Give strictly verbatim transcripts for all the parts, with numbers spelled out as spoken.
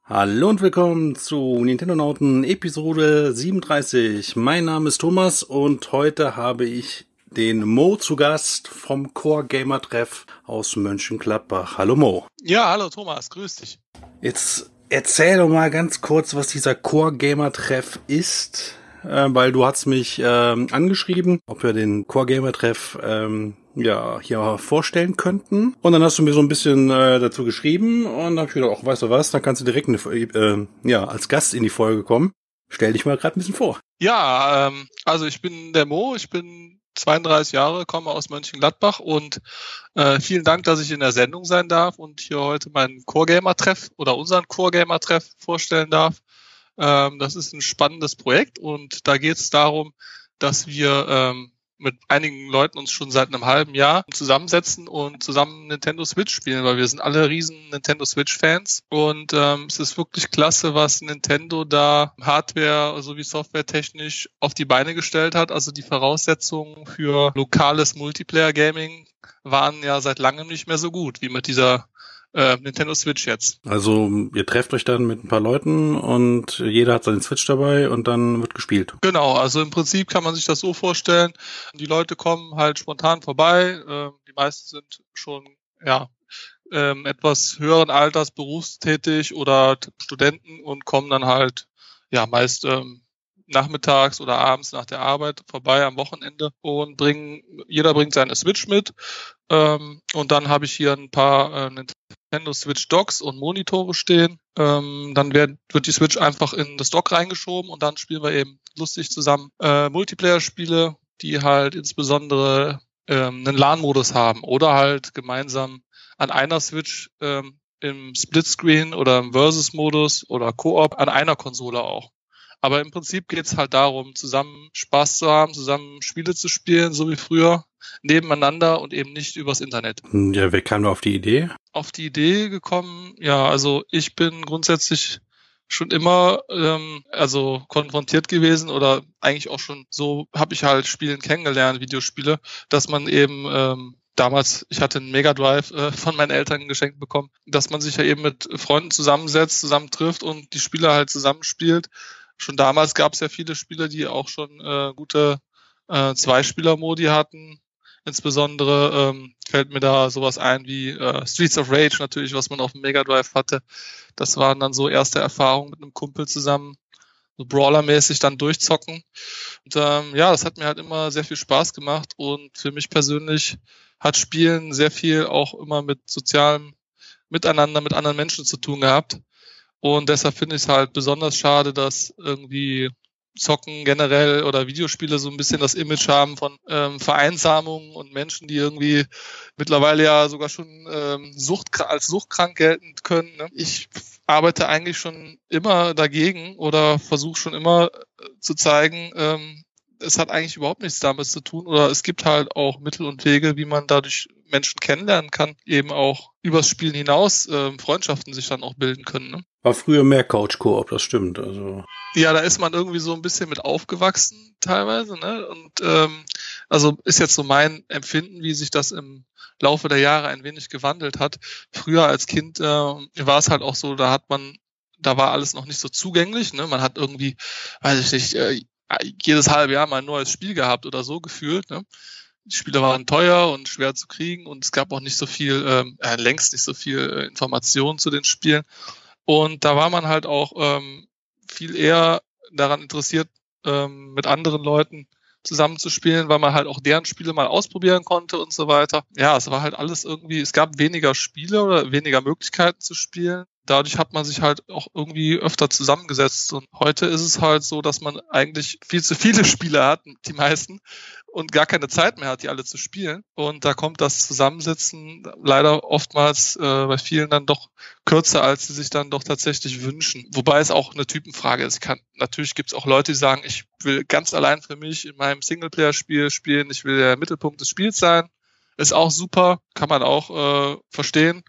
Hallo und willkommen zu Nintendo Nauten Episode siebenunddreißig. Mein Name ist Thomas und heute habe ich den Mo zu Gast vom Core Gamer Treff aus Mönchengladbach. Hallo Mo. Ja, hallo Thomas, grüß dich. Jetzt erzähl doch mal ganz kurz, was dieser Core Gamer Treff ist, äh, weil du hast mich ähm, angeschrieben, ob wir den Core Gamer Treff ähm, ja hier vorstellen könnten. Und dann hast du mir so ein bisschen äh, dazu geschrieben und dann hab ich gedacht, ach, weißt du was, dann kannst du direkt eine, äh, ja als Gast in die Folge kommen. Stell dich mal gerade ein bisschen vor. Ja, ähm, also ich bin der Mo, ich bin zweiunddreißig Jahre, komme aus Mönchengladbach und äh, vielen Dank, dass ich in der Sendung sein darf und hier heute meinen Core Gamer Treff oder unseren Core Gamer Treff vorstellen darf. Ähm, das ist ein spannendes Projekt und da geht es darum, dass wir ähm, mit einigen Leuten uns schon seit einem halben Jahr zusammensetzen und zusammen Nintendo Switch spielen, weil wir sind alle riesen Nintendo Switch-Fans und ähm, es ist wirklich klasse, was Nintendo da Hardware sowie Software-technisch auf die Beine gestellt hat. Also die Voraussetzungen für lokales Multiplayer-Gaming waren ja seit langem nicht mehr so gut wie mit dieser äh, Nintendo Switch jetzt. Also ihr trefft euch dann mit ein paar Leuten und jeder hat seinen Switch dabei und dann wird gespielt. Genau, also im Prinzip kann man sich das so vorstellen, die Leute kommen halt spontan vorbei, äh, die meisten sind schon ja ähm, etwas höheren Alters berufstätig oder t- Studenten und kommen dann halt ja meist ähm, nachmittags oder abends nach der Arbeit vorbei am Wochenende und bringen, jeder bringt seine Switch mit ähm, und dann habe ich hier ein paar äh, Nintendo Switch Docks und Monitore stehen. Ähm, dann wird, wird die Switch einfach in das Dock reingeschoben und dann spielen wir eben lustig zusammen äh, Multiplayer-Spiele, die halt insbesondere ähm, einen LAN-Modus haben oder halt gemeinsam an einer Switch ähm, im Splitscreen oder im Versus-Modus oder Koop an einer Konsole auch. Aber im Prinzip geht's halt darum, zusammen Spaß zu haben, zusammen Spiele zu spielen, so wie früher, nebeneinander und eben nicht übers Internet. Ja, wer kam da auf die Idee? Auf die Idee gekommen, ja, also ich bin grundsätzlich schon immer ähm, also konfrontiert gewesen oder eigentlich auch schon so habe ich halt Spielen kennengelernt, Videospiele, dass man eben ähm, damals, ich hatte einen Mega Drive äh, von meinen Eltern geschenkt bekommen, dass man sich ja eben mit Freunden zusammensetzt, zusammen trifft und die Spiele halt zusammenspielt. Schon damals gab es ja viele Spiele, die auch schon äh, gute äh, Zweispieler-Modi hatten. Insbesondere ähm, fällt mir da sowas ein wie äh, Streets of Rage natürlich, was man auf dem Mega Drive hatte. Das waren dann so erste Erfahrungen mit einem Kumpel zusammen, so Brawler-mäßig dann durchzocken. Und ähm, ja, das hat mir halt immer sehr viel Spaß gemacht und für mich persönlich hat Spielen sehr viel auch immer mit sozialem Miteinander, mit anderen Menschen zu tun gehabt. Und deshalb finde ich es halt besonders schade, dass irgendwie Zocken generell oder Videospiele so ein bisschen das Image haben von ähm, Vereinsamung und Menschen, die irgendwie mittlerweile ja sogar schon ähm, Sucht, als suchtkrank gelten können. Ne? Ich arbeite eigentlich schon immer dagegen oder versuche schon immer äh, zu zeigen, ähm, es hat eigentlich überhaupt nichts damit zu tun oder es gibt halt auch Mittel und Wege, wie man dadurch Menschen kennenlernen kann, eben auch übers Spielen hinaus äh, Freundschaften sich dann auch bilden können. Ne? War früher mehr Couch-Koop, das stimmt. Also Ja, da ist man irgendwie so ein bisschen mit aufgewachsen teilweise, ne? Und ähm, also ist jetzt so mein Empfinden, wie sich das im Laufe der Jahre ein wenig gewandelt hat. Früher als Kind äh, war es halt auch so, da hat man, da war alles noch nicht so zugänglich, ne? Man hat irgendwie, weiß ich nicht, äh, jedes halbe Jahr mal ein neues Spiel gehabt oder so gefühlt, ne? Die Spiele waren teuer und schwer zu kriegen und es gab auch nicht so viel, ähm, äh, längst nicht so viel äh, Informationen zu den Spielen. Und da war man halt auch ähm, viel eher daran interessiert, ähm, mit anderen Leuten zusammenzuspielen, weil man halt auch deren Spiele mal ausprobieren konnte und so weiter. Ja, es war halt alles irgendwie, es gab weniger Spiele oder weniger Möglichkeiten zu spielen. Dadurch hat man sich halt auch irgendwie öfter zusammengesetzt. Und heute ist es halt so, dass man eigentlich viel zu viele Spiele hat, die meisten, und gar keine Zeit mehr hat, die alle zu spielen. Und da kommt das Zusammensitzen leider oftmals äh, bei vielen dann doch kürzer, als sie sich dann doch tatsächlich wünschen. Wobei es auch eine Typenfrage ist. Ich kann, natürlich gibt es auch Leute, die sagen, ich will ganz allein für mich in meinem Singleplayer-Spiel spielen, ich will der Mittelpunkt des Spiels sein. Ist auch super, kann man auch äh, verstehen.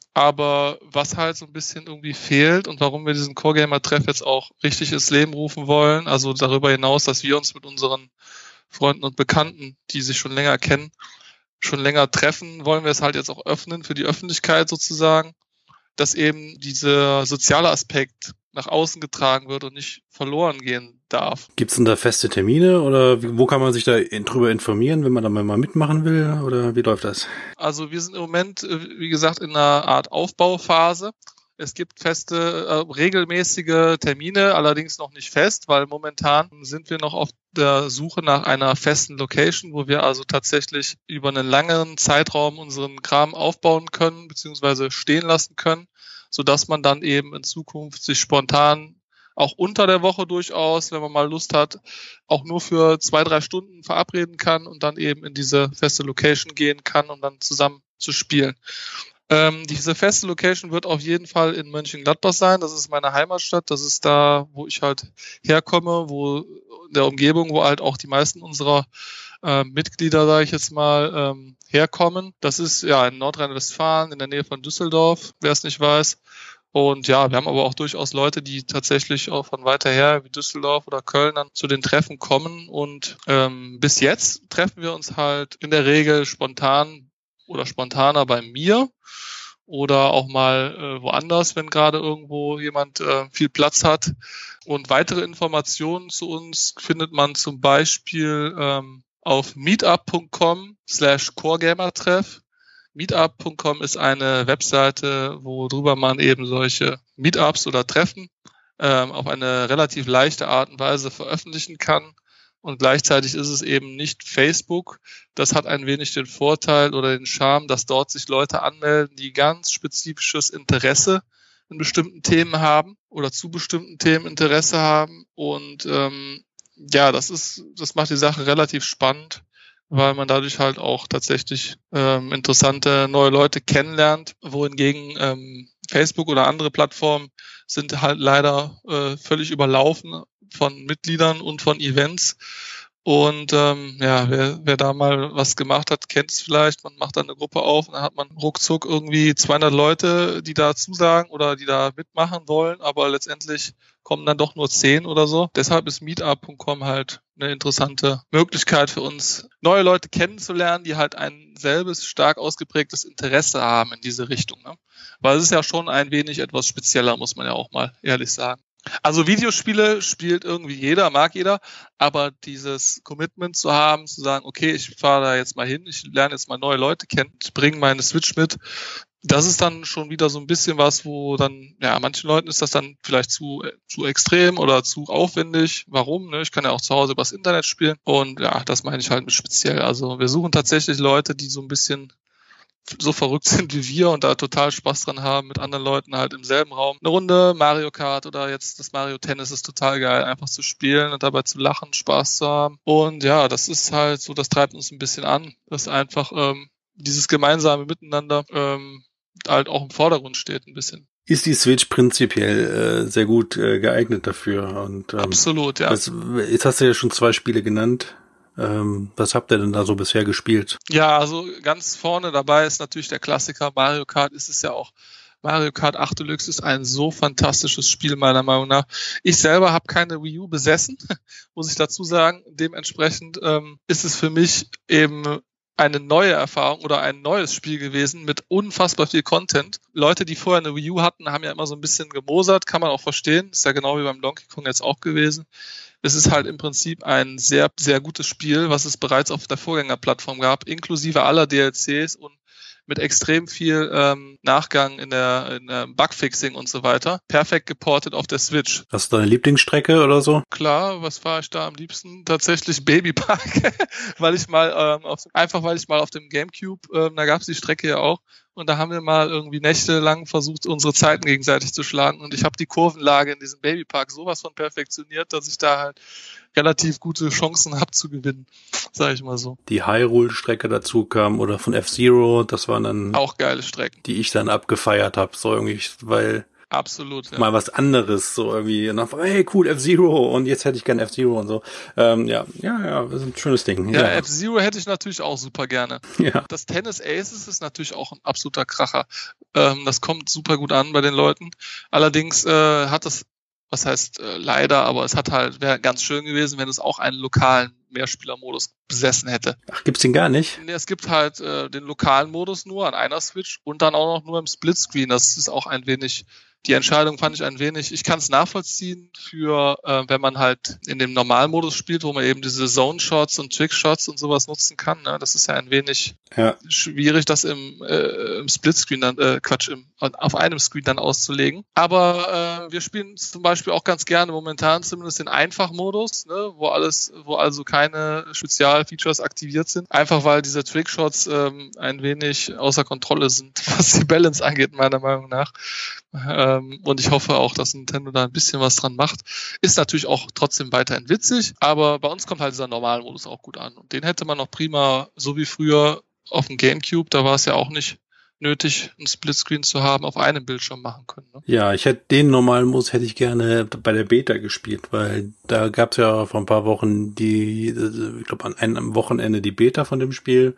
Aber was halt so ein bisschen irgendwie fehlt und warum wir diesen Core Gamer Treff jetzt auch richtig ins Leben rufen wollen, also darüber hinaus, dass wir uns mit unseren Freunden und Bekannten, die sich schon länger kennen, schon länger treffen, wollen wir es halt jetzt auch öffnen für die Öffentlichkeit sozusagen. dass eben dieser soziale Aspekt nach außen getragen wird und nicht verloren gehen darf. Gibt's denn da feste Termine oder wo kann man sich da drüber informieren, wenn man da mal mitmachen will, oder wie läuft das? Also wir sind im Moment, wie gesagt, in einer Art Aufbauphase. Es gibt feste, äh, regelmäßige Termine, allerdings noch nicht fest, weil momentan sind wir noch auf der Suche nach einer festen Location, wo wir also tatsächlich über einen langen Zeitraum unseren Kram aufbauen können, beziehungsweise stehen lassen können, sodass man dann eben in Zukunft sich spontan auch unter der Woche durchaus, wenn man mal Lust hat, auch nur für zwei, drei Stunden verabreden kann und dann eben in diese feste Location gehen kann, um dann zusammen zu spielen. Ähm, diese feste Location wird auf jeden Fall in Mönchengladbach sein. Das ist meine Heimatstadt. Das ist da, wo ich halt herkomme, wo in der Umgebung, wo halt auch die meisten unserer äh, Mitglieder, sage ich jetzt mal, ähm, herkommen. Das ist ja in Nordrhein-Westfalen, in der Nähe von Düsseldorf, wer es nicht weiß. Und ja, wir haben aber auch durchaus Leute, die tatsächlich auch von weiter her, wie Düsseldorf oder Köln, dann zu den Treffen kommen. Und ähm, bis jetzt treffen wir uns halt in der Regel spontan oder spontaner bei mir oder auch mal äh, woanders, wenn gerade irgendwo jemand äh, viel Platz hat. Und weitere Informationen zu uns findet man zum Beispiel ähm, auf meetup.com slash coregamertreff. meetup punkt com ist eine Webseite, worüber man eben solche Meetups oder Treffen ähm, auf eine relativ leichte Art und Weise veröffentlichen kann. Und gleichzeitig ist es eben nicht Facebook. Das hat ein wenig den Vorteil oder den Charme, dass dort sich Leute anmelden, die ganz spezifisches Interesse in bestimmten Themen haben oder zu bestimmten Themen Interesse haben. Und ähm, ja, das ist, das macht die Sache relativ spannend, weil man dadurch halt auch tatsächlich ähm, interessante neue Leute kennenlernt, wohingegen ähm, Facebook oder andere Plattformen sind halt leider äh, völlig überlaufen von Mitgliedern und von Events. Und ähm, ja, wer, wer da mal was gemacht hat, kennt es vielleicht. Man macht dann eine Gruppe auf und dann hat man ruckzuck irgendwie zweihundert Leute, die da zusagen oder die da mitmachen wollen, aber letztendlich kommen dann doch nur zehn oder so. Deshalb ist meetup punkt com halt eine interessante Möglichkeit für uns, neue Leute kennenzulernen, die halt ein selbes, stark ausgeprägtes Interesse haben in diese Richtung. Ne? Weil es ist ja schon ein wenig etwas spezieller, muss man ja auch mal ehrlich sagen. Also Videospiele spielt irgendwie jeder, mag jeder, aber dieses Commitment zu haben, zu sagen, okay, ich fahre da jetzt mal hin, ich lerne jetzt mal neue Leute kennen, ich bringe meine Switch mit, das ist dann schon wieder so ein bisschen was, wo dann, ja, manchen Leuten ist das dann vielleicht zu zu extrem oder zu aufwendig. Warum? Ne? Ich kann ja auch zu Hause übers Internet spielen und ja, das meine ich halt mit speziell. Also wir suchen tatsächlich Leute, die so ein bisschen so verrückt sind wie wir und da total Spaß dran haben, mit anderen Leuten halt im selben Raum eine Runde Mario Kart oder jetzt das Mario Tennis ist total geil, einfach zu spielen und dabei zu lachen, Spaß zu haben. Und ja, das ist halt so, das treibt uns ein bisschen an, dass einfach ähm, dieses gemeinsame Miteinander ähm, halt auch im Vordergrund steht ein bisschen. Ist die Switch prinzipiell äh, sehr gut äh, geeignet dafür? Und ähm, absolut, ja. Das, jetzt hast du ja schon zwei Spiele genannt. Ähm, was habt ihr denn da so bisher gespielt? Ja, also ganz vorne dabei ist natürlich der Klassiker Mario Kart. Ist es ja auch. Mario Kart acht Deluxe ist ein so fantastisches Spiel, meiner Meinung nach. Ich selber habe keine Wii U besessen, muss ich dazu sagen. Dementsprechend ähm, ist es für mich eben eine neue Erfahrung oder ein neues Spiel gewesen mit unfassbar viel Content. Leute, die vorher eine Wii U hatten, haben ja immer so ein bisschen gemosert, kann man auch verstehen. Ist ja genau wie beim Donkey Kong jetzt auch gewesen. Es ist halt im Prinzip ein sehr, sehr gutes Spiel, was es bereits auf der Vorgängerplattform gab, inklusive aller D L Cs und mit extrem viel ähm, Nachgang in der, in der Bugfixing und so weiter. Perfekt geportet auf der Switch. Hast du deine Lieblingsstrecke oder so? Klar, was fahre ich da am liebsten? Tatsächlich Babypark, weil ich mal ähm, auf, einfach weil ich mal auf dem Gamecube, ähm, da gab es die Strecke ja auch, und da haben wir mal irgendwie nächtelang versucht, unsere Zeiten gegenseitig zu schlagen, und ich habe die Kurvenlage in diesem Babypark sowas von perfektioniert, dass ich da halt relativ gute Chancen habe zu gewinnen, sage ich mal so. Die Hyrule-Strecke dazu kam oder von F-Zero, das waren dann auch geile Strecken, die ich dann abgefeiert habe, so irgendwie, weil absolut, ja. Mal was anderes, so irgendwie, und dann, hey, cool, F-Zero, und jetzt hätte ich gern F-Zero und so. Ähm, ja, ja, ja, das ist ein schönes Ding. Ja, ja. F-Zero hätte ich natürlich auch super gerne. Ja. Das Tennis Aces ist natürlich auch ein absoluter Kracher. Ähm, das kommt super gut an bei den Leuten. Allerdings äh, hat das was heißt äh, leider, aber es hat halt, wäre ganz schön gewesen, wenn es auch einen lokalen Mehrspielermodus besessen hätte. Ach, gibt's den gar nicht? Nee, es gibt halt äh, den lokalen Modus nur an einer Switch und dann auch noch nur im Splitscreen. Das ist auch ein wenig, die Entscheidung fand ich ein wenig, ich kann es nachvollziehen für, äh, wenn man halt in dem Normalmodus spielt, wo man eben diese Zone-Shots und Trick-Shots und sowas nutzen kann. Ne? Das ist ja ein wenig ja. schwierig, das im, äh, im Splitscreen dann, äh, Quatsch, im, auf einem Screen dann auszulegen. Aber äh, wir spielen zum Beispiel auch ganz gerne momentan zumindest den Einfachmodus, ne? wo alles, wo also keine Spezialfeatures aktiviert sind. Einfach weil diese Trickshots ähm, ein wenig außer Kontrolle sind, was die Balance angeht, meiner Meinung nach. Ähm, und ich hoffe auch, dass Nintendo da ein bisschen was dran macht. Ist natürlich auch trotzdem weiterhin witzig, aber bei uns kommt halt dieser Normalmodus auch gut an. Und den hätte man noch prima, so wie früher auf dem GameCube, da war es ja auch nicht nötig, einen Splitscreen zu haben, auf einem Bildschirm machen können. Ne? Ja, ich hätte den normalen Modus hätte ich gerne bei der Beta gespielt, weil da gab es ja vor ein paar Wochen die, ich glaube an einem Wochenende die Beta von dem Spiel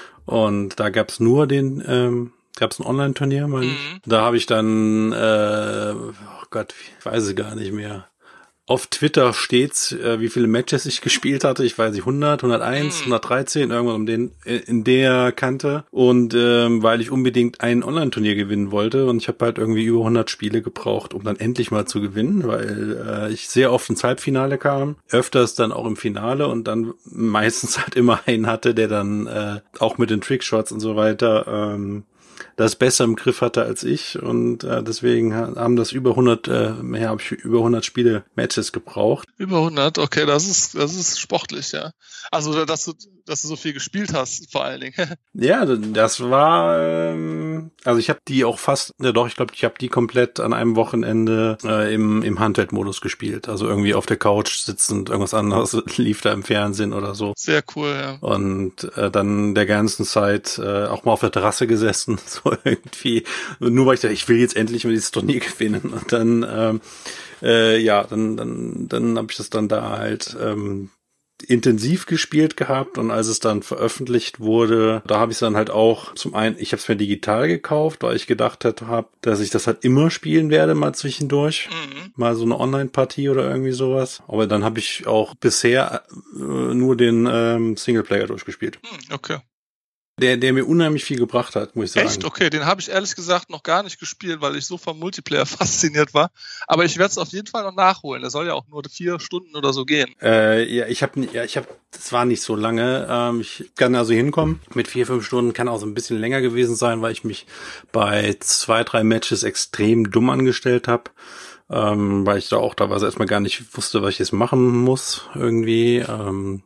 und da gab es nur den, ähm, gab es ein Online-Turnier, meine ich. Mhm. Da habe ich dann, äh, oh Gott, ich weiß es gar nicht mehr. Auf Twitter steht's, äh, wie viele Matches ich gespielt hatte. Ich weiß nicht, hundert, hunderteins, mhm. hundertdreizehn, irgendwas um den in der Kante. Und ähm, weil ich unbedingt ein Online-Turnier gewinnen wollte und ich habe halt irgendwie über hundert Spiele gebraucht, um dann endlich mal zu gewinnen, weil äh, ich sehr oft ins Halbfinale kam, öfters dann auch im Finale und dann meistens halt immer einen hatte, der dann äh, auch mit den Trickshots und so weiter ähm, das besser im Griff hatte als ich und äh, deswegen haben das über hundert, äh, mehr habe ich über hundert Spiele Matches gebraucht. Über hundert, okay, das ist das ist sportlich, ja. Also dass du dass du so viel gespielt hast, vor allen Dingen. Ja, das war, ähm, also ich habe die auch fast, ja doch, ich glaube, ich habe die komplett an einem Wochenende äh, im im Handheld-Modus gespielt, also irgendwie auf der Couch sitzend, irgendwas anderes lief da im Fernsehen oder so. Sehr cool, ja. Und äh, dann der ganzen Zeit äh, auch mal auf der Terrasse gesessen, so irgendwie, nur weil ich dachte, ich will jetzt endlich mal dieses Turnier gewinnen. Und dann, ähm, äh, ja, dann, dann, dann habe ich das dann da halt ähm, intensiv gespielt gehabt und als es dann veröffentlicht wurde, da habe ich es dann halt auch zum einen, ich habe es mir digital gekauft, weil ich gedacht habe, dass ich das halt immer spielen werde, mal zwischendurch, mhm. mal so eine Online-Partie oder irgendwie sowas. Aber dann habe ich auch bisher äh, nur den ähm, Singleplayer durchgespielt. Okay. Der, der mir unheimlich viel gebracht hat, muss ich sagen. Echt? Okay, den habe ich ehrlich gesagt noch gar nicht gespielt, weil ich so vom Multiplayer fasziniert war. Aber ich werde es auf jeden Fall noch nachholen. Der soll ja auch nur vier Stunden oder so gehen. Äh, ja, ich habe, ja, ich habe, das war nicht so lange. Ähm, ich kann also hinkommen mit vier, fünf Stunden. Kann auch so ein bisschen länger gewesen sein, weil ich mich bei zwei, drei Matches extrem dumm angestellt habe. Ähm, weil ich da auch teilweise erstmal gar nicht wusste, was ich jetzt machen muss irgendwie. Ähm,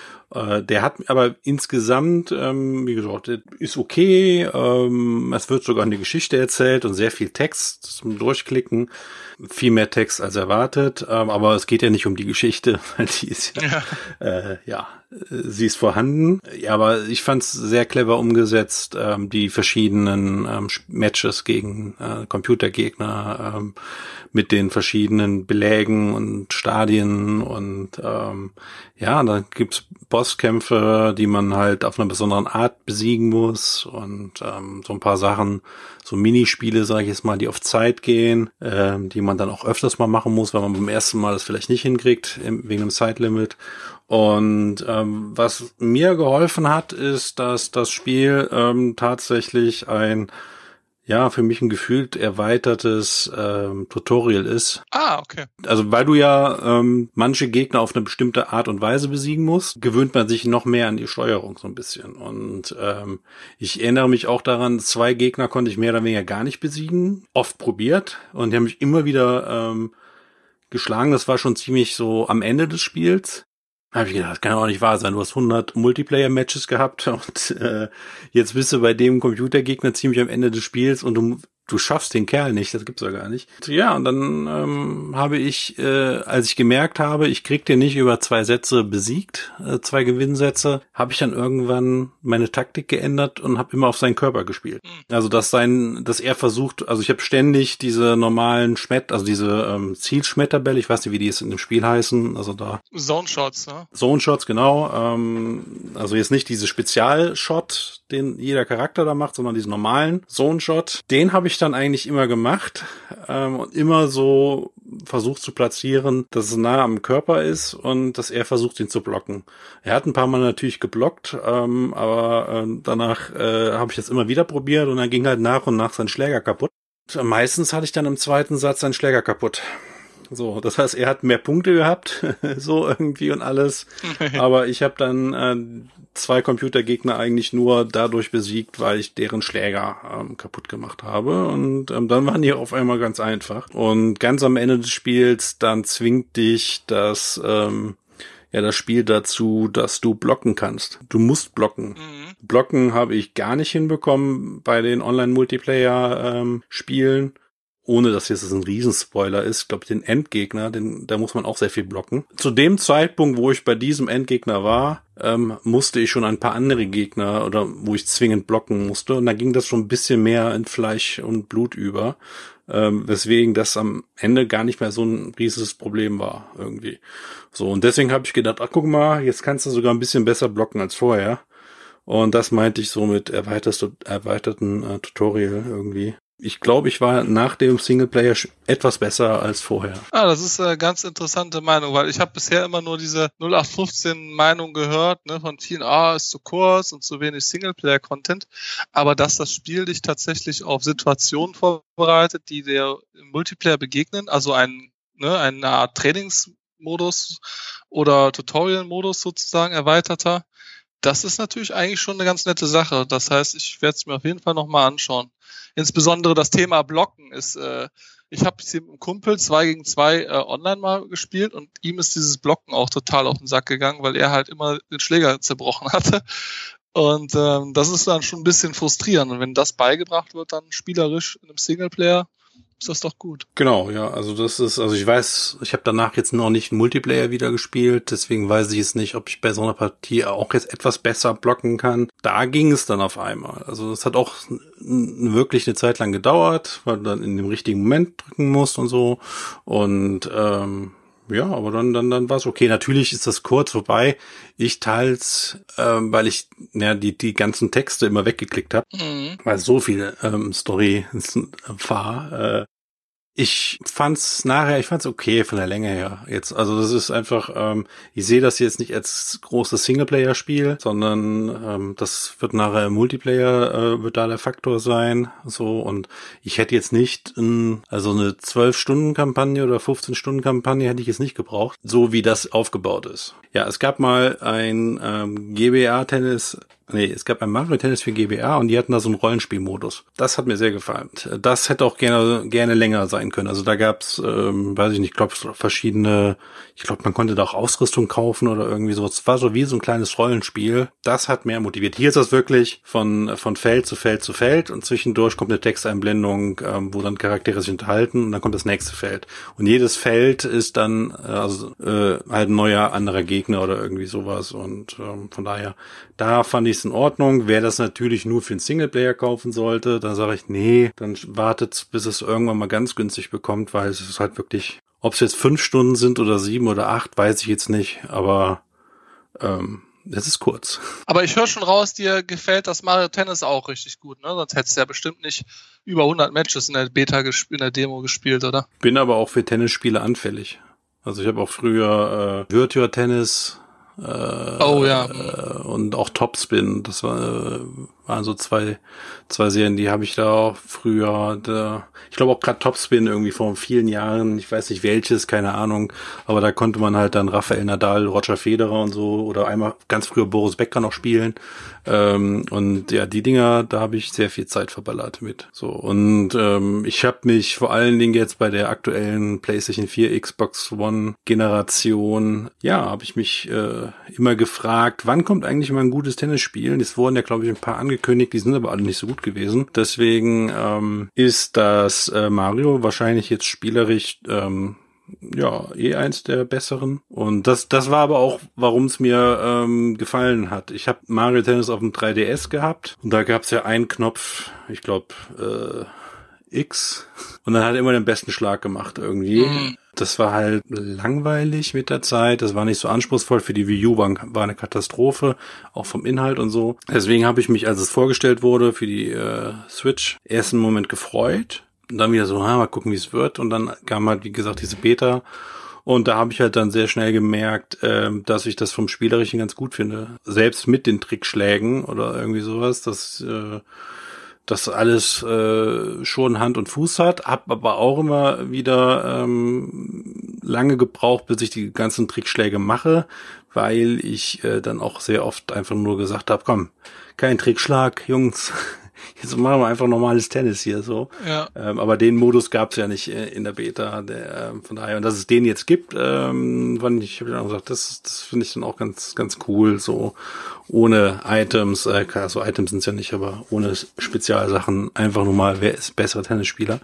Der hat aber insgesamt, ähm, wie gesagt, ist okay. Ähm, es wird sogar eine Geschichte erzählt und sehr viel Text zum Durchklicken. Viel mehr Text als erwartet. Ähm, aber es geht ja nicht um die Geschichte, weil die ist ja, ja. Äh, ja, sie ist vorhanden. Ja, aber ich fand es sehr clever umgesetzt, ähm, die verschiedenen ähm, Matches gegen äh, Computergegner ähm, mit den verschiedenen Belägen und Stadien und ähm, ja, da gibt's Bosskämpfe, die man halt auf einer besonderen Art besiegen muss und ähm, so ein paar Sachen, so Minispiele, sage ich jetzt mal, die auf Zeit gehen, ähm, die man dann auch öfters mal machen muss, weil man beim ersten Mal das vielleicht nicht hinkriegt, im, wegen einem Zeitlimit. Und ähm, was mir geholfen hat, ist, dass das Spiel ähm, tatsächlich ein ja, für mich ein gefühlt erweitertes ähm, Tutorial ist. Ah, okay. Also weil du ja ähm, manche Gegner auf eine bestimmte Art und Weise besiegen musst, gewöhnt man sich noch mehr an die Steuerung so ein bisschen. Und ähm, ich erinnere mich auch daran, zwei Gegner konnte ich mehr oder weniger gar nicht besiegen. Oft probiert und die haben mich immer wieder ähm, geschlagen. Das war schon ziemlich so am Ende des Spiels. Da habe ich gedacht, das kann auch nicht wahr sein. Du hast hundert Multiplayer-Matches gehabt und äh, jetzt bist du bei dem Computergegner ziemlich am Ende des Spiels und du du schaffst den Kerl nicht, das gibt's ja gar nicht. Ja, und dann ähm, habe ich, äh, als ich gemerkt habe, ich krieg den nicht über zwei Sätze besiegt, äh, zwei Gewinnsätze, habe ich dann irgendwann meine Taktik geändert und habe immer auf seinen Körper gespielt. Also dass sein, dass er versucht, also ich habe ständig diese normalen Schmett, also diese ähm, Zielschmetterbälle, ich weiß nicht, wie die es in dem Spiel heißen, also da Zone Shots, ne? Zone Shots, genau. Ähm, also jetzt nicht diese Spezialshot, den jeder Charakter da macht, sondern diesen normalen Zone Shot. Den habe ich ich dann eigentlich immer gemacht ähm, und immer so versucht zu platzieren, dass es nah am Körper ist und dass er versucht, ihn zu blocken. Er hat ein paar Mal natürlich geblockt, ähm, aber äh, danach äh, habe ich das immer wieder probiert und dann ging halt nach und nach sein Schläger kaputt. Und meistens hatte ich dann im zweiten Satz seinen Schläger kaputt. So, das heißt, er hat mehr Punkte gehabt, so irgendwie und alles. Aber ich habe dann äh, zwei Computergegner eigentlich nur dadurch besiegt, weil ich deren Schläger ähm, kaputt gemacht habe. Und ähm, dann waren die auf einmal ganz einfach. Und ganz am Ende des Spiels, dann zwingt dich das, ähm, ja, das Spiel dazu, dass du blocken kannst. Du musst blocken. Mhm. Blocken habe ich gar nicht hinbekommen bei den Online-Multiplayer-Spielen. Ähm, Ohne dass jetzt ein Riesenspoiler ist, glaube ich, den Endgegner, den, da muss man auch sehr viel blocken. Zu dem Zeitpunkt, wo ich bei diesem Endgegner war, ähm, musste ich schon ein paar andere Gegner oder wo ich zwingend blocken musste. Und da ging das schon ein bisschen mehr in Fleisch und Blut über. Ähm, weswegen das am Ende gar nicht mehr so ein riesiges Problem war irgendwie. So, und deswegen habe ich gedacht, ach guck mal, jetzt kannst du sogar ein bisschen besser blocken als vorher. Und das meinte ich so mit erweiterten äh, Tutorial irgendwie. Ich glaube, ich war nach dem Singleplayer etwas besser als vorher. Ah, das ist eine ganz interessante Meinung, weil ich habe bisher immer nur diese null acht fünfzehn Meinung gehört, ne, von vielen, ah, ist zu kurz und zu wenig Singleplayer-Content. Aber dass das Spiel dich tatsächlich auf Situationen vorbereitet, die dir im Multiplayer begegnen, also ein, ne, eine Art Trainingsmodus oder Tutorial-Modus sozusagen erweiterter, das ist natürlich eigentlich schon eine ganz nette Sache. Das heißt, ich werde es mir auf jeden Fall nochmal anschauen. Insbesondere das Thema Blocken ist, äh, ich habe hier mit einem Kumpel zwei gegen zwei äh, online mal gespielt und ihm ist dieses Blocken auch total auf den Sack gegangen, weil er halt immer den Schläger zerbrochen hatte. Und ähm, das ist dann schon ein bisschen frustrierend. Und wenn das beigebracht wird, dann spielerisch in einem Singleplayer, ist das doch gut. Genau, ja, also das ist, also ich weiß, ich habe danach jetzt noch nicht Multiplayer wieder gespielt, deswegen weiß ich es nicht, ob ich bei so einer Partie auch jetzt etwas besser blocken kann. Da ging es dann auf einmal. Also es hat auch wirklich eine Zeit lang gedauert, weil du dann in dem richtigen Moment drücken musst und so. Und ähm, ja, aber dann dann dann war es okay. Natürlich ist das kurz vorbei. Ich teils, ähm, weil ich ja die die ganzen Texte immer weggeklickt habe, mhm. weil so viel ähm, Story war. Äh, ich fand's nachher, ich fand's okay von der Länge her jetzt. Also das ist einfach, ähm, ich sehe das jetzt nicht als großes Singleplayer-Spiel, sondern ähm, das wird nachher im Multiplayer, äh, wird da der Faktor sein. So, und ich hätte jetzt nicht, ein, also eine zwölf-Stunden-Kampagne oder fünfzehn-Stunden-Kampagne hätte ich jetzt nicht gebraucht, so wie das aufgebaut ist. Ja, es gab mal ein ähm, G B A-Tennis, nee, es gab ein Mario Tennis für G B A und die hatten da so einen Rollenspielmodus. Das hat mir sehr gefallen. Das hätte auch gerne gerne länger sein können. Also da gab's, ähm, weiß ich nicht, ich glaube verschiedene, ich glaube man konnte da auch Ausrüstung kaufen oder irgendwie sowas. Es war so wie so ein kleines Rollenspiel. Das hat mehr motiviert. Hier ist das wirklich von von Feld zu Feld zu Feld und zwischendurch kommt eine Texteinblendung, ähm, wo dann Charaktere sich unterhalten und dann kommt das nächste Feld. Und jedes Feld ist dann äh, also äh, halt ein neuer anderer Gegner oder irgendwie sowas und ähm, von daher, da fand ich es in Ordnung. Wer das natürlich nur für einen Singleplayer kaufen sollte, dann sage ich, nee, dann wartet, bis es irgendwann mal ganz günstig bekommt, weil es ist halt wirklich, ob es jetzt fünf Stunden sind oder sieben oder acht, weiß ich jetzt nicht, aber ähm, es ist kurz. Aber ich höre schon raus, dir gefällt das Mario Tennis auch richtig gut, ne? Sonst hättest du ja bestimmt nicht über hundert Matches in der Beta, gesp- in der Demo gespielt, oder? Bin aber auch für Tennisspiele anfällig. Also ich habe auch früher äh, Virtua Tennis äh, oh, ja. äh, und auch Topspin. Das war, äh, waren so zwei zwei Serien, die habe ich da auch früher. Da, ich glaube auch gerade Topspin irgendwie vor vielen Jahren. Ich weiß nicht welches, keine Ahnung. Aber da konnte man halt dann Rafael Nadal, Roger Federer und so oder einmal ganz früher Boris Becker noch spielen. Ähm, und ja, die Dinger, da habe ich sehr viel Zeit verballert mit. So und ähm, ich habe mich vor allen Dingen jetzt bei der aktuellen PlayStation vier, Xbox One Generation, ja, habe ich mich äh, immer gefragt, wann kommt eigentlich mal ein gutes Tennisspiel? Es wurden ja, glaube ich, ein paar angekündigt, die sind aber alle nicht so gut gewesen. Deswegen ähm, ist das äh, Mario wahrscheinlich jetzt spielerisch ähm, ja, eh eins der besseren. Und das das war aber auch, warum es mir ähm, gefallen hat. Ich habe Mario Tennis auf dem drei D S gehabt und da gab's ja einen Knopf, ich glaube äh, X, und dann hat er immer den besten Schlag gemacht irgendwie. Mhm. Das war halt langweilig mit der Zeit. Das war nicht so anspruchsvoll. Für die Wii U war, war eine Katastrophe, auch vom Inhalt und so. Deswegen habe ich mich, als es vorgestellt wurde, für die äh, Switch ersten Moment gefreut. Und dann wieder so, ah, mal gucken, wie es wird. Und dann kam halt, wie gesagt, diese Beta. Und da habe ich halt dann sehr schnell gemerkt, äh, dass ich das vom Spielerischen ganz gut finde. Selbst mit den Trickschlägen oder irgendwie sowas, dass äh, das alles äh, schon Hand und Fuß hat. Hab aber auch immer wieder ähm, lange gebraucht, bis ich die ganzen Trickschläge mache, weil ich äh, dann auch sehr oft einfach nur gesagt habe, komm, kein Trickschlag, Jungs. Jetzt machen wir einfach normales Tennis hier so. Ja. Ähm, aber den Modus gab es ja nicht äh, in der Beta. Der, äh, von daher, und dass es den jetzt gibt, ähm, fand ich, habe ich auch gesagt, das, das finde ich dann auch ganz, ganz cool. So ohne Items, äh, klar, so Items sind es ja nicht, aber ohne Spezialsachen einfach nur mal, wer ist bessere Tennisspieler.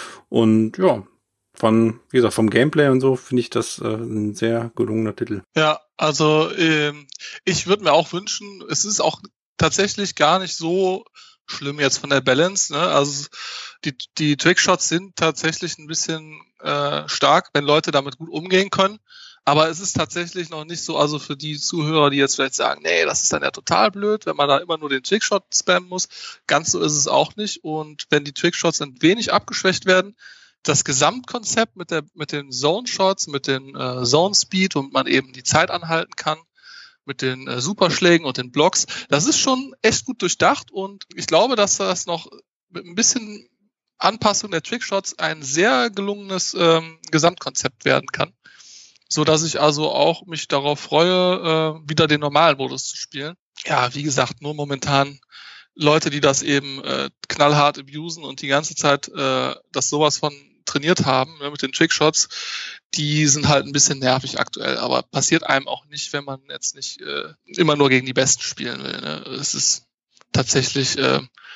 Und ja, von, wie gesagt, vom Gameplay und so finde ich das äh, ein sehr gelungener Titel. Ja, also ähm, ich würde mir auch wünschen, es ist auch tatsächlich gar nicht so schlimm jetzt von der Balance, ne? Also die die Trickshots sind tatsächlich ein bisschen äh, stark, wenn Leute damit gut umgehen können. Aber es ist tatsächlich noch nicht so, also für die Zuhörer, die jetzt vielleicht sagen, nee, das ist dann ja total blöd, wenn man da immer nur den Trickshot spammen muss. Ganz so ist es auch nicht. Und wenn die Trickshots ein wenig abgeschwächt werden, das Gesamtkonzept mit der mit den Zone-Shots, mit den äh, Zone-Speed und man eben die Zeit anhalten kann, mit den äh, Superschlägen und den Blocks. Das ist schon echt gut durchdacht und ich glaube, dass das noch mit ein bisschen Anpassung der Trickshots ein sehr gelungenes ähm, Gesamtkonzept werden kann, so dass ich also auch mich darauf freue, äh, wieder den normalen Modus zu spielen. Ja, wie gesagt, nur momentan Leute, die das eben äh, knallhart abusen und die ganze Zeit äh, das sowas von trainiert haben, ne, mit den Trickshots, die sind halt ein bisschen nervig aktuell, aber passiert einem auch nicht, wenn man jetzt nicht äh, immer nur gegen die Besten spielen will. Ne? Es ist tatsächlich äh,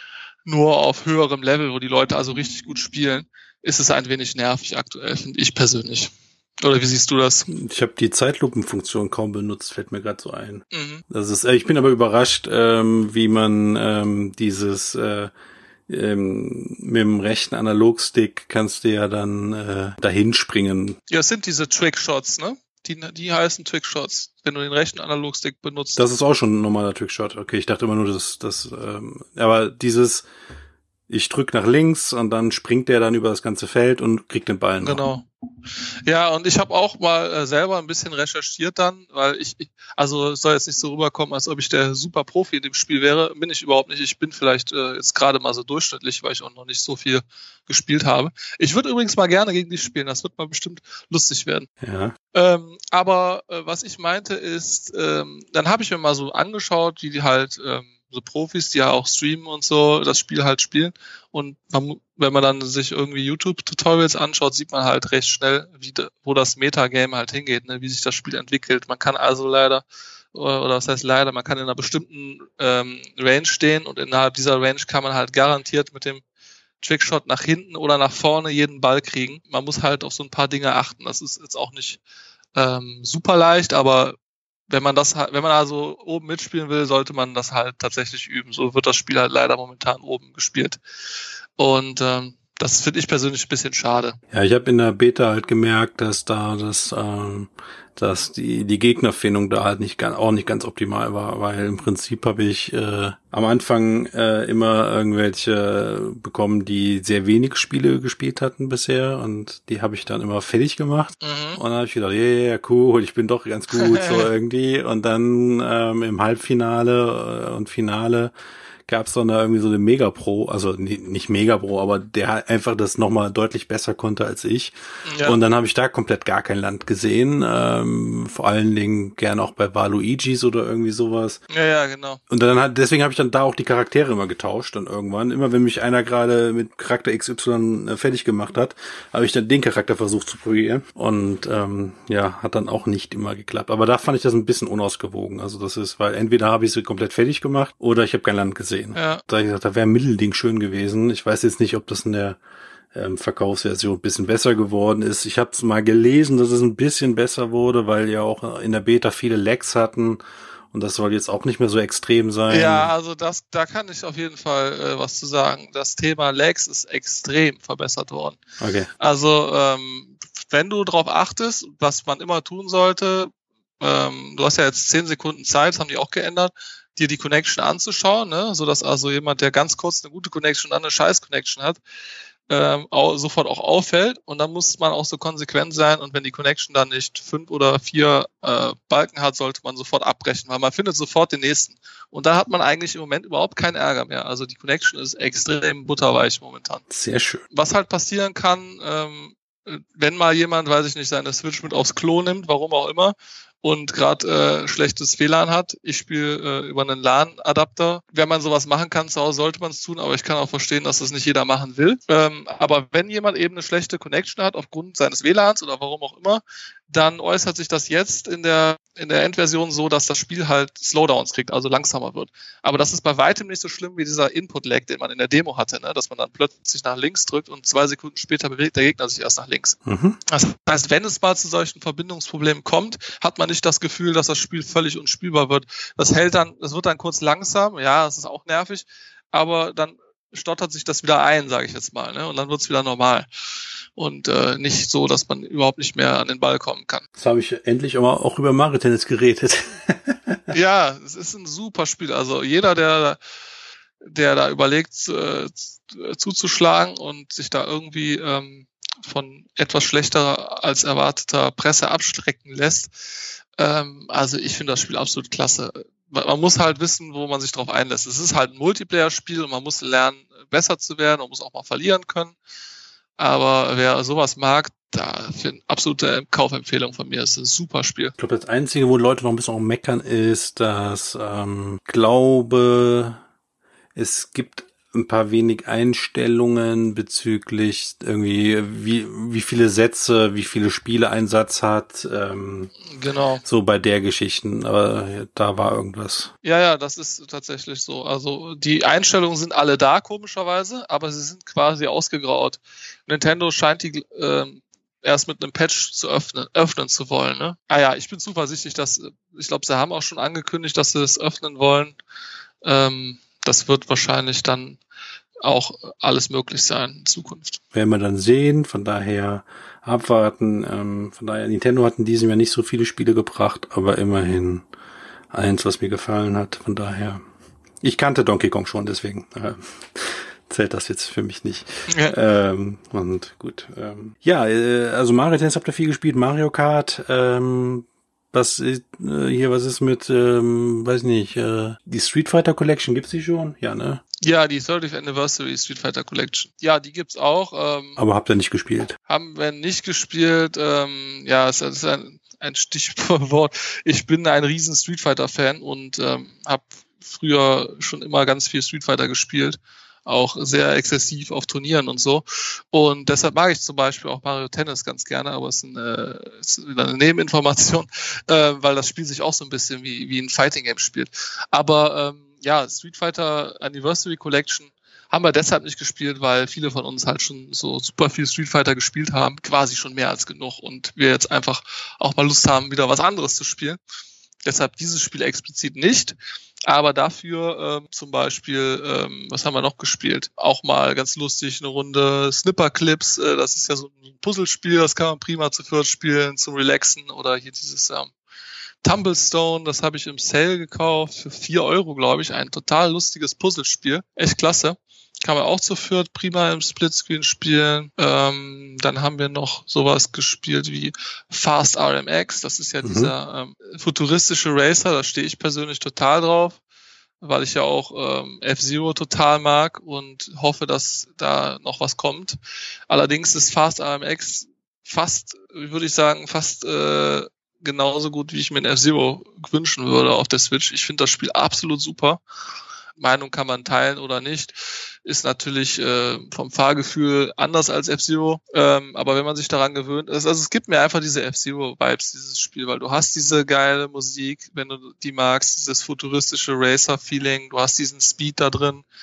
nur auf höherem Level, wo die Leute also richtig gut spielen, ist es ein wenig nervig aktuell, finde ich persönlich. Oder wie siehst du das? Ich habe die Zeitlupenfunktion kaum benutzt, fällt mir gerade so ein. Mhm. Das ist, äh, ich bin aber überrascht, ähm, wie man ähm, dieses äh, ähm, mit dem rechten Analogstick kannst du ja dann äh, dahin springen. Ja, es sind diese Trickshots, ne? Die, die heißen Trickshots, wenn du den rechten Analogstick benutzt. Das ist auch schon ein normaler Trickshot. Okay, ich dachte immer nur, dass das, ähm, aber dieses, ich drück nach links und dann springt der dann über das ganze Feld und kriegt den Ball noch. Genau. Ja, und ich habe auch mal äh, selber ein bisschen recherchiert dann, weil ich, ich, also es soll jetzt nicht so rüberkommen, als ob ich der super Profi in dem Spiel wäre. Bin ich überhaupt nicht. Ich bin vielleicht äh, jetzt gerade mal so durchschnittlich, weil ich auch noch nicht so viel gespielt habe. Ich würde übrigens mal gerne gegen dich spielen. Das wird mal bestimmt lustig werden. Ja. Ähm, aber äh, was ich meinte ist, ähm, dann habe ich mir mal so angeschaut, wie die halt ähm, so Profis, die ja auch streamen und so, das Spiel halt spielen. Und man, wenn man dann sich irgendwie YouTube-Tutorials anschaut, sieht man halt recht schnell, wie de, wo das Metagame halt hingeht, ne, wie sich das Spiel entwickelt. Man kann also leider, oder, oder was heißt leider, man kann in einer bestimmten ähm, Range stehen und innerhalb dieser Range kann man halt garantiert mit dem Trickshot nach hinten oder nach vorne jeden Ball kriegen. Man muss halt auf so ein paar Dinge achten. Das ist jetzt auch nicht ähm, super leicht, aber wenn man das, wenn man also oben mitspielen will, sollte man das halt tatsächlich üben. So wird das Spiel halt leider momentan oben gespielt. Und ähm, das finde ich persönlich ein bisschen schade. Ja, ich habe in der Beta halt gemerkt, dass da das, ähm, dass die die Gegnerfindung da halt nicht ganz, auch nicht ganz optimal war, weil im Prinzip habe ich äh, am Anfang äh, immer irgendwelche bekommen, die sehr wenig Spiele gespielt hatten bisher und die habe ich dann immer fertig gemacht. Mhm. Und dann habe ich gedacht, ja, yeah, yeah, cool, ich bin doch ganz gut so irgendwie. Und dann ähm, im Halbfinale und Finale gab es dann da irgendwie so eine Mega-Pro, also nicht Mega-Pro, aber der einfach das nochmal deutlich besser konnte als ich. Ja. Und dann habe ich da komplett gar kein Land gesehen, ähm, vor allen Dingen gern auch bei Waluigis oder irgendwie sowas. Ja, ja, genau. Und dann hat, deswegen habe ich dann da auch die Charaktere immer getauscht dann irgendwann. Immer wenn mich einer gerade mit Charakter X Y fertig gemacht hat, habe ich dann den Charakter versucht zu probieren. Und ähm, ja, hat dann auch nicht immer geklappt. Aber da fand ich das ein bisschen unausgewogen. Also das ist, weil entweder habe ich sie komplett fertig gemacht oder ich habe kein Land gesehen. Ja. Da habe ich gesagt, da wäre ein Mittelding schön gewesen. Ich weiß jetzt nicht, ob das in der ähm, Verkaufsversion ein bisschen besser geworden ist. Ich habe es mal gelesen, dass es ein bisschen besser wurde, weil ja auch in der Beta viele Lags hatten. Und das soll jetzt auch nicht mehr so extrem sein. Ja, also das, da kann ich auf jeden Fall äh, was zu sagen. Das Thema Lags ist extrem verbessert worden. Okay. Also ähm, wenn du darauf achtest, was man immer tun sollte, ähm, du hast ja jetzt zehn Sekunden Zeit, das haben die auch geändert, dir die Connection anzuschauen, ne? Sodass also jemand, der ganz kurz eine gute Connection und dann eine scheiß Connection hat, ähm, auch, sofort auch auffällt, und dann muss man auch so konsequent sein, und wenn die Connection dann nicht fünf oder vier äh, Balken hat, sollte man sofort abbrechen, weil man findet sofort den nächsten. Und da hat man eigentlich im Moment überhaupt keinen Ärger mehr. Also die Connection ist extrem butterweich momentan. Sehr schön. Was halt passieren kann, ähm, wenn mal jemand, weiß ich nicht, seine Switch mit aufs Klo nimmt, warum auch immer, und gerade äh, schlechtes W L A N hat. Ich spiele äh, über einen LAN-Adapter. Wenn man sowas machen kann zu Hause, sollte man es tun, aber ich kann auch verstehen, dass das nicht jeder machen will. Ähm, aber wenn jemand eben eine schlechte Connection hat aufgrund seines W L A Ns oder warum auch immer, dann äußert sich das jetzt in der in der Endversion so, dass das Spiel halt Slowdowns kriegt, also langsamer wird. Aber das ist bei weitem nicht so schlimm wie dieser Input-Lag, den man in der Demo hatte, ne? Dass man dann plötzlich nach links drückt und zwei Sekunden später bewegt der Gegner sich erst nach links. Mhm. Das heißt, wenn es mal zu solchen Verbindungsproblemen kommt, hat man nicht das Gefühl, dass das Spiel völlig unspielbar wird. Das hält dann, das wird dann kurz langsam, ja, das ist auch nervig, aber dann stottert sich das wieder ein, sage ich jetzt mal, ne? Und dann wird es wieder normal. Und äh, nicht so, dass man überhaupt nicht mehr an den Ball kommen kann. Jetzt habe ich endlich aber auch über Mario Tennis geredet. Ja, es ist ein super Spiel. Also jeder, der der da überlegt, äh, zuzuschlagen und sich da irgendwie ähm, von etwas schlechterer als erwarteter Presse abschrecken lässt, ähm, also ich finde das Spiel absolut klasse. Man muss halt wissen, wo man sich drauf einlässt. Es ist halt ein Multiplayer-Spiel und man muss lernen, besser zu werden und muss auch mal verlieren können. Aber wer sowas mag, da für eine absolute Kaufempfehlung von mir, ist ein super Spiel. Ich glaube, das Einzige, wo Leute noch ein bisschen auch meckern, ist, dass ähm, glaube, es gibt ein paar wenig Einstellungen bezüglich irgendwie, wie wie viele Sätze, wie viele Spiele ein Satz hat. Ähm, genau. So bei der Geschichten, aber da war irgendwas. Ja, ja, das ist tatsächlich so. Also die Einstellungen sind alle da, komischerweise, aber sie sind quasi ausgegraut. Nintendo scheint die äh, erst mit einem Patch zu öffnen, öffnen zu wollen. Ne? Ah ja, ich bin zuversichtlich, dass, ich glaube, sie haben auch schon angekündigt, dass sie es öffnen wollen. Ähm, das wird wahrscheinlich dann auch alles möglich sein in Zukunft. Werden wir dann sehen, von daher abwarten. Ähm, von daher, Nintendo hat in diesem Jahr nicht so viele Spiele gebracht, aber immerhin eins, was mir gefallen hat. Von daher, ich kannte Donkey Kong schon, deswegen äh, zählt das jetzt für mich nicht. Ja. Ähm, und gut. Ähm, ja, äh, also Mario Tennis habt ihr viel gespielt, Mario Kart, ähm, Was ist, äh, hier, was ist mit, ähm, weiß nicht, äh, die Street Fighter Collection, gibt's die schon? Ja, ne? Ja, die thirtieth Anniversary Street Fighter Collection. Ja, die gibt's auch. Ähm, Aber habt ihr nicht gespielt? Haben wir nicht gespielt. Ähm, ja, es ist ein, ein Stichwort. Ich bin ein riesen Street Fighter Fan und ähm, habe früher schon immer ganz viel Street Fighter gespielt. Auch sehr exzessiv auf Turnieren und so. Und deshalb mag ich zum Beispiel auch Mario Tennis ganz gerne, aber es ist, ein, äh, ist wieder eine Nebeninformation, äh, weil das Spiel sich auch so ein bisschen wie, wie ein Fighting Game spielt. Aber ähm, ja, Street Fighter Anniversary Collection haben wir deshalb nicht gespielt, weil viele von uns halt schon so super viel Street Fighter gespielt haben, quasi schon mehr als genug, und wir jetzt einfach auch mal Lust haben, wieder was anderes zu spielen. Deshalb dieses Spiel explizit nicht, aber dafür ähm, zum Beispiel, ähm, was haben wir noch gespielt? Auch mal ganz lustig, eine Runde Snipper-Clips, äh, das ist ja so ein Puzzlespiel, das kann man prima zu viert spielen, zum Relaxen, oder hier dieses ähm, Tumblestone, das habe ich im Sale gekauft, für vier Euro, glaube ich, ein total lustiges Puzzlespiel, echt klasse. Kann man auch zu viert prima im Splitscreen spielen. Ähm, dann haben wir noch sowas gespielt wie Fast R M X. Das ist ja mhm. dieser ähm, futuristische Racer. Da stehe ich persönlich total drauf, weil ich ja auch ähm, F-Zero total mag und hoffe, dass da noch was kommt. Allerdings ist Fast R M X fast, würde ich sagen, fast äh, genauso gut, wie ich mir ein F-Zero wünschen würde auf der Switch. Ich finde das Spiel absolut super. Meinung kann man teilen oder nicht, ist natürlich äh, vom Fahrgefühl anders als F-Zero, ähm, aber wenn man sich daran gewöhnt, also, also es gibt mir einfach diese F-Zero-Vibes, dieses Spiel, weil du hast diese geile Musik, wenn du die magst, dieses futuristische Racer-Feeling, du hast diesen Speed da drin,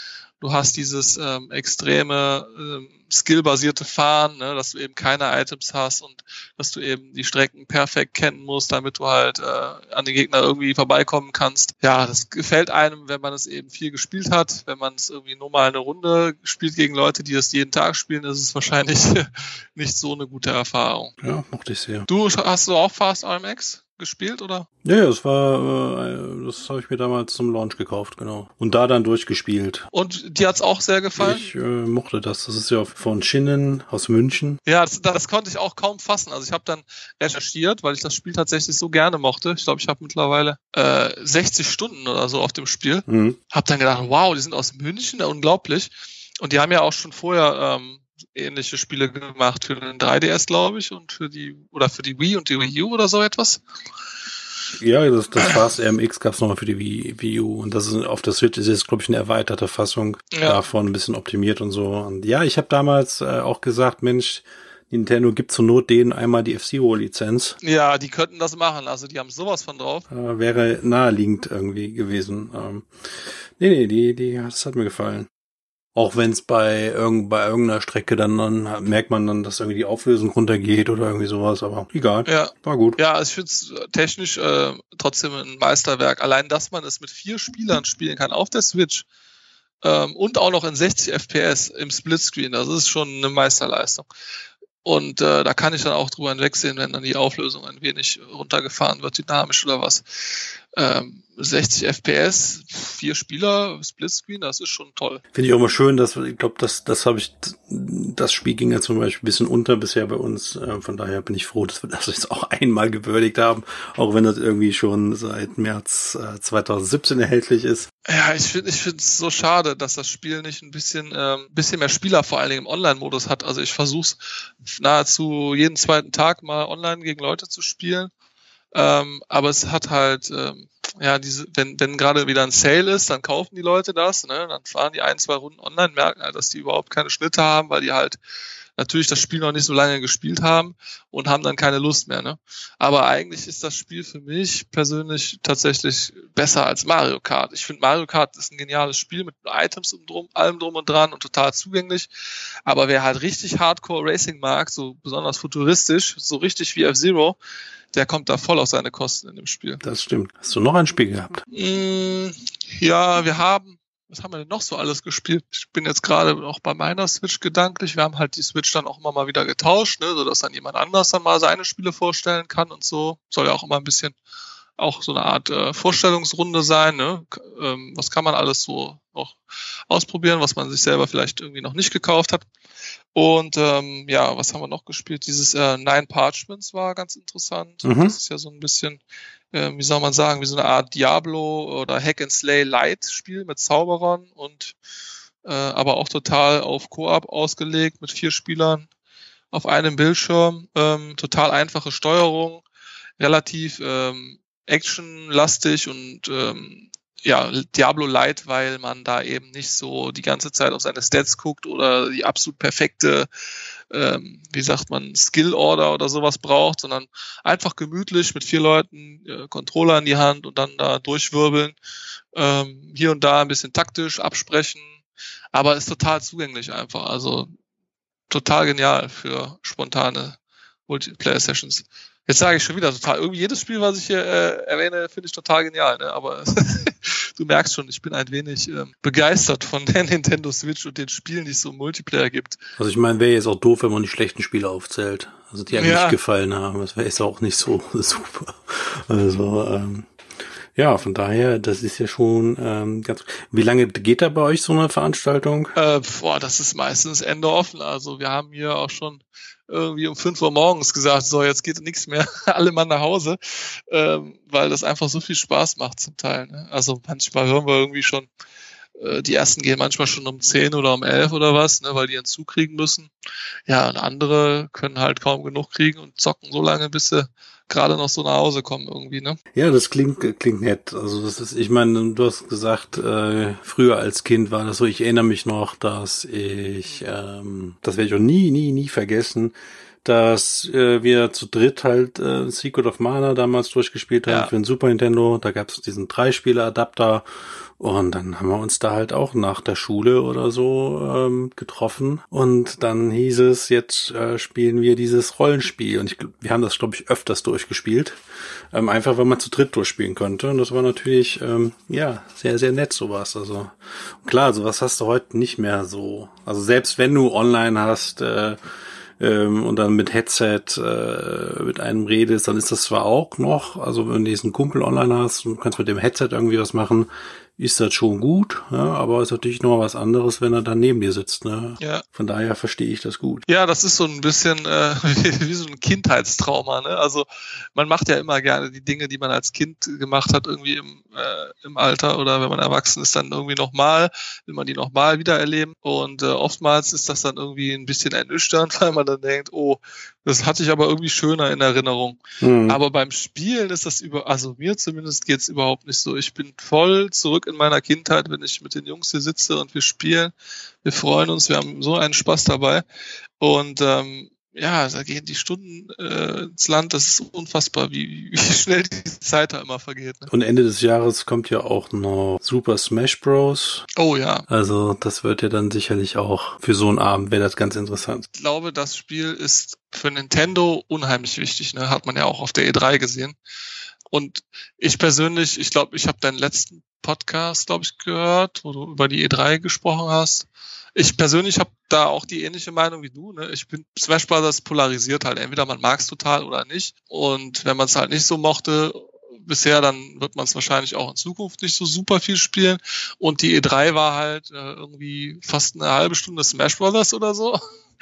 Du hast dieses ähm, extreme ähm, skillbasierte Fahren, ne, dass du eben keine Items hast und dass du eben die Strecken perfekt kennen musst, damit du halt äh, an den Gegner irgendwie vorbeikommen kannst. Ja, das gefällt einem, wenn man es eben viel gespielt hat. Wenn man es irgendwie nur mal eine Runde spielt gegen Leute, die das jeden Tag spielen, ist es wahrscheinlich nicht so eine gute Erfahrung. Ja, mochte ich sehr. Du, hast du auch Fast R M X gespielt, oder? Ja, ja, das war, äh, das habe ich mir damals zum Launch gekauft, genau. Und da dann durchgespielt. Und dir hat's auch sehr gefallen? Ich äh, mochte das. Das ist ja von Schinnen aus München. Ja, das, das konnte ich auch kaum fassen. Also ich habe dann recherchiert, weil ich das Spiel tatsächlich so gerne mochte. Ich glaube, ich habe mittlerweile äh, sechzig Stunden oder so auf dem Spiel. Mhm. Hab dann gedacht, wow, die sind aus München, unglaublich. Und die haben ja auch schon vorher ähm, ähnliche Spiele gemacht für den drei D S, glaube ich, und für die, oder für die Wii und die Wii U oder so etwas. Ja, das, das Fast R M X gab es nochmal für die Wii, Wii U und das ist auf der Switch ist jetzt, glaube ich, eine erweiterte Fassung ja. davon, ein bisschen optimiert und so. Und ja, ich habe damals äh, auch gesagt, Mensch, Nintendo gibt zur Not denen einmal die F-Zero-Lizenz. Ja, die könnten das machen, also die haben sowas von drauf. Äh, wäre naheliegend irgendwie gewesen. Ähm, nee, nee, die, die, das hat mir gefallen. Auch wenn es bei, irgend, bei irgendeiner Strecke dann, dann merkt man dann, dass irgendwie die Auflösung runtergeht oder irgendwie sowas, aber egal, ja. war gut. Ja, ich finde es technisch äh, trotzdem ein Meisterwerk. Allein, dass man es mit vier Spielern spielen kann auf der Switch ähm, und auch noch in sechzig F P S im Splitscreen, das ist schon eine Meisterleistung. Und äh, da kann ich dann auch drüber hinwegsehen, wenn dann die Auflösung ein wenig runtergefahren wird, dynamisch oder was. Ähm, sechzig F P S, vier Spieler, Splitscreen, das ist schon toll. Finde ich auch mal schön, dass ich glaube, das das habe ich, das Spiel ging ja zum Beispiel ein bisschen unter bisher bei uns. Äh, von daher bin ich froh, dass wir das jetzt auch einmal gewürdigt haben, auch wenn das irgendwie schon seit März äh, zwanzig siebzehn erhältlich ist. Ja, ich finde ich finde es so schade, dass das Spiel nicht ein bisschen ähm, bisschen mehr Spieler vor allen Dingen im Online-Modus hat. Also ich versuche es nahezu jeden zweiten Tag mal online gegen Leute zu spielen. Ähm, aber es hat halt, ähm, ja, diese, wenn, wenn gerade wieder ein Sale ist, dann kaufen die Leute das, ne, dann fahren die ein, zwei Runden online, merken halt, dass die überhaupt keine Schnitte haben, weil die halt natürlich das Spiel noch nicht so lange gespielt haben und haben dann keine Lust mehr, ne. Aber eigentlich ist das Spiel für mich persönlich tatsächlich besser als Mario Kart. Ich finde, Mario Kart ist ein geniales Spiel mit Items und drum, allem drum und dran und total zugänglich. Aber wer halt richtig Hardcore Racing mag, so besonders futuristisch, so richtig wie F-Zero, der kommt da voll auf seine Kosten in dem Spiel. Das stimmt. Hast du noch ein Spiel gehabt? Mm, ja, wir haben, was haben wir denn noch so alles gespielt? Ich bin jetzt gerade noch bei meiner Switch gedanklich. Wir haben halt die Switch dann auch immer mal wieder getauscht, ne, sodass dann jemand anders dann mal seine Spiele vorstellen kann und so. Soll ja auch immer ein bisschen auch so eine Art äh, Vorstellungsrunde sein, ne? K- ähm, was kann man alles so noch ausprobieren, was man sich selber vielleicht irgendwie noch nicht gekauft hat. Und ähm, ja, was haben wir noch gespielt? Dieses äh, Nine Parchments war ganz interessant. Mhm. Das ist ja so ein bisschen, äh, wie soll man sagen, wie so eine Art Diablo oder Hack and Slay Light Spiel mit Zauberern und äh, aber auch total auf Koop ausgelegt mit vier Spielern auf einem Bildschirm. Ähm, total einfache Steuerung, relativ ähm, actionlastig und ähm, ja, Diablo Light, weil man da eben nicht so die ganze Zeit auf seine Stats guckt oder die absolut perfekte, ähm, wie sagt man, Skill Order oder sowas braucht, sondern einfach gemütlich mit vier Leuten äh, Controller in die Hand und dann da durchwirbeln, ähm, hier und da ein bisschen taktisch absprechen, aber ist total zugänglich einfach, also total genial für spontane Multiplayer-Sessions. Jetzt sage ich schon wieder total, irgendwie jedes Spiel, was ich hier äh, erwähne, finde ich total genial, ne? Aber du merkst schon, ich bin ein wenig ähm, begeistert von der Nintendo Switch und den Spielen, die es so im Multiplayer gibt. Also ich meine, wäre jetzt auch doof, wenn man die schlechten Spiele aufzählt. Also die einem Ja. nicht gefallen haben. Das wäre jetzt auch nicht so super. Also ähm, ja, von daher, das ist ja schon ähm, ganz. Wie lange geht da bei euch so eine Veranstaltung? Äh, boah, das ist meistens Ende offen. Also wir haben hier auch schon irgendwie um fünf Uhr morgens gesagt, so, jetzt geht nichts mehr, alle mal nach Hause, ähm, weil das einfach so viel Spaß macht zum Teil. Ne? Also manchmal hören wir irgendwie schon, äh, die ersten gehen manchmal schon um zehn oder um elf oder was, ne, weil die einen Zug kriegen müssen. Ja, und andere können halt kaum genug kriegen und zocken so lange, bis sie gerade noch so nach Hause kommen irgendwie, ne? Ja, das klingt klingt nett. Also das ist, ich meine, du hast gesagt, äh, früher als Kind war das so. Ich erinnere mich noch, dass ich, ähm, das werde ich auch nie, nie, nie vergessen. dass äh, wir zu dritt halt äh, Secret of Mana damals durchgespielt haben, ja, für den Super Nintendo. Da gab es diesen Drei-Spieler-Adapter und dann haben wir uns da halt auch nach der Schule oder so ähm, getroffen und dann hieß es, jetzt äh, spielen wir dieses Rollenspiel und ich, wir haben das, glaube ich, öfters durchgespielt, ähm, einfach weil man zu dritt durchspielen konnte und das war natürlich ähm, ja sehr, sehr nett sowas. Also klar, sowas hast du heute nicht mehr so. Also selbst wenn du online hast äh, ähm, und dann mit Headset äh, mit einem redest, dann ist das zwar auch noch, also wenn du diesen Kumpel online hast und du kannst mit dem Headset irgendwie was machen, ist das schon gut, ja, aber ist natürlich noch was anderes, wenn er dann neben dir sitzt, ne? Ja. Von daher verstehe ich das gut. Ja, das ist so ein bisschen äh, wie, wie so ein Kindheitstrauma, ne? Also man macht ja immer gerne die Dinge, die man als Kind gemacht hat, irgendwie im, äh, im Alter oder wenn man erwachsen ist, dann irgendwie nochmal, will man die nochmal wieder erleben und äh, oftmals ist das dann irgendwie ein bisschen ernüchternd, weil man dann denkt, oh, das hatte ich aber irgendwie schöner in Erinnerung. Mhm. Aber beim Spielen ist das über, also mir zumindest geht's überhaupt nicht so. Ich bin voll zurück in meiner Kindheit, wenn ich mit den Jungs hier sitze und wir spielen. Wir freuen uns, wir haben so einen Spaß dabei. Und ähm, ja, da gehen die Stunden äh, ins Land. Das ist unfassbar, wie, wie schnell die Zeit da immer vergeht. Ne? Und Ende des Jahres kommt ja auch noch Super Smash Bros. Oh ja. Also das wird ja dann sicherlich auch für so einen Abend, wäre das ganz interessant. Ich glaube, das Spiel ist für Nintendo unheimlich wichtig. Ne? Hat man ja auch auf der E drei gesehen. Und ich persönlich, ich glaube, ich habe deinen letzten Podcast, glaube ich, gehört, wo du über die E drei gesprochen hast. Ich persönlich habe da auch die ähnliche Meinung wie du. Ne? Ich bin Smash Brothers polarisiert halt. Entweder man mag es total oder nicht. Und wenn man es halt nicht so mochte bisher, dann wird man es wahrscheinlich auch in Zukunft nicht so super viel spielen. Und die E drei war halt äh, irgendwie fast eine halbe Stunde Smash Brothers oder so.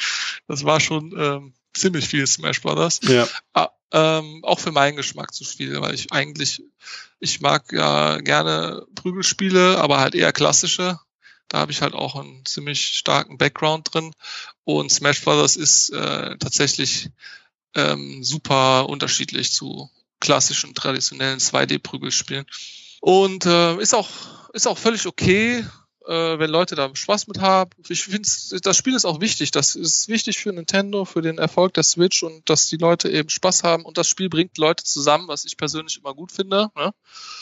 Das war schon ähm, ziemlich viel Smash Brothers. Ja. Ah, ähm, auch für meinen Geschmack zu spielen, weil ich eigentlich, ich mag ja gerne Prügelspiele, aber halt eher klassische. Da habe ich halt auch einen ziemlich starken Background drin. Und Smash Brothers ist äh, tatsächlich ähm, super unterschiedlich zu klassischen, traditionellen zwei D-Prügelspielen. Und äh, ist auch ist auch völlig okay, äh, wenn Leute da Spaß mit haben. Ich finde, das Spiel ist auch wichtig. Das ist wichtig für Nintendo, für den Erfolg der Switch und dass die Leute eben Spaß haben. Und das Spiel bringt Leute zusammen, was ich persönlich immer gut finde. Ne?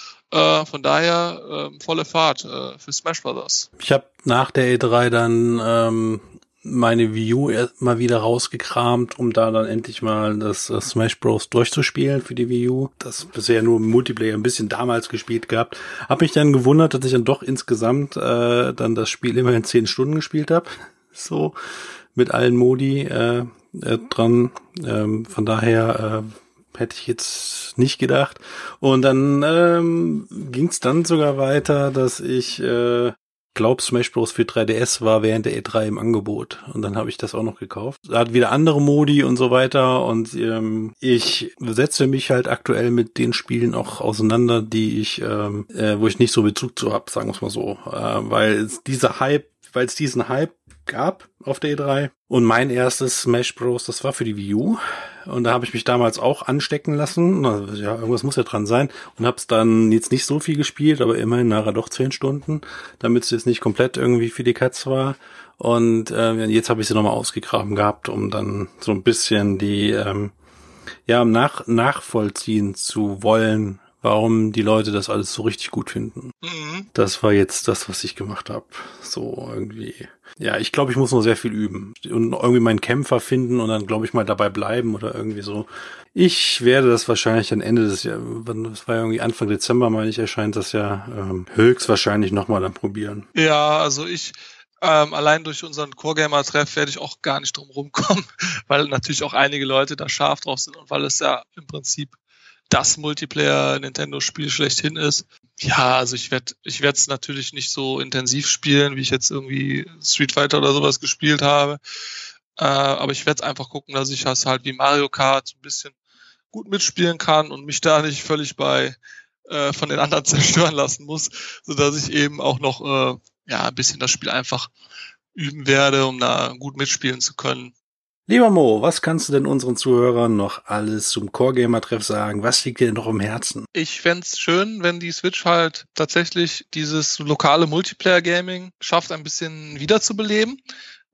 Äh, von daher äh, volle Fahrt äh, für Smash Brothers. Ich habe nach der E drei dann ähm, meine Wii U mal wieder rausgekramt, um da dann endlich mal das uh, Smash Bros. Durchzuspielen für die Wii U. Das bisher nur im Multiplayer ein bisschen damals gespielt gehabt. Hab mich dann gewundert, dass ich dann doch insgesamt äh, dann das Spiel immerhin zehn Stunden gespielt habe. So, mit allen Modi äh, äh, dran. Ähm, von daher äh, hätte ich jetzt nicht gedacht. Und dann ähm, ging es dann sogar weiter, dass ich äh, glaube, Smash Bros. Für drei D S war während der E drei im Angebot. Und dann habe ich das auch noch gekauft. Da hat wieder andere Modi und so weiter. Und ähm, ich setze mich halt aktuell mit den Spielen auch auseinander, die ich, ähm, äh, wo ich nicht so Bezug zu habe, sagen wir es mal so. Äh, weil es dieser Hype, weil es diesen Hype gab auf der E drei. Und mein erstes Smash Bros., das war für die Wii U. Und da habe ich mich damals auch anstecken lassen. Also, ja, irgendwas muss ja dran sein. Und habe es dann jetzt nicht so viel gespielt, aber immerhin nachher doch zehn Stunden, damit es jetzt nicht komplett irgendwie für die Katz war. Und äh, jetzt habe ich sie nochmal ausgegraben gehabt, um dann so ein bisschen die ähm, ja nach nachvollziehen zu wollen, warum die Leute das alles so richtig gut finden. Mhm. Das war jetzt das, was ich gemacht habe. So irgendwie. Ja, ich glaube, ich muss noch sehr viel üben und irgendwie meinen Kämpfer finden und dann, glaube ich, mal dabei bleiben oder irgendwie so. Ich werde das wahrscheinlich am Ende des Jahres, das war ja irgendwie Anfang Dezember, meine ich, erscheint das ja ähm, höchstwahrscheinlich nochmal dann probieren. Ja, also ich Ähm, allein durch unseren Core-Gamer-Treff werde ich auch gar nicht drum rumkommen, weil natürlich auch einige Leute da scharf drauf sind und weil es ja im Prinzip das Multiplayer-Nintendo-Spiel schlechthin ist. Ja, also ich werde ich werde es natürlich nicht so intensiv spielen, wie ich jetzt irgendwie Street Fighter oder sowas gespielt habe. Äh, aber ich werde einfach gucken, dass ich das halt wie Mario Kart ein bisschen gut mitspielen kann und mich da nicht völlig bei äh, von den anderen zerstören lassen muss, sodass ich eben auch noch äh, ja ein bisschen das Spiel einfach üben werde, um da gut mitspielen zu können. Lieber Mo, was kannst du denn unseren Zuhörern noch alles zum Core-Gamer-Treff sagen? Was liegt dir denn noch im Herzen? Ich fänd's schön, wenn die Switch halt tatsächlich dieses lokale Multiplayer-Gaming schafft, ein bisschen wiederzubeleben.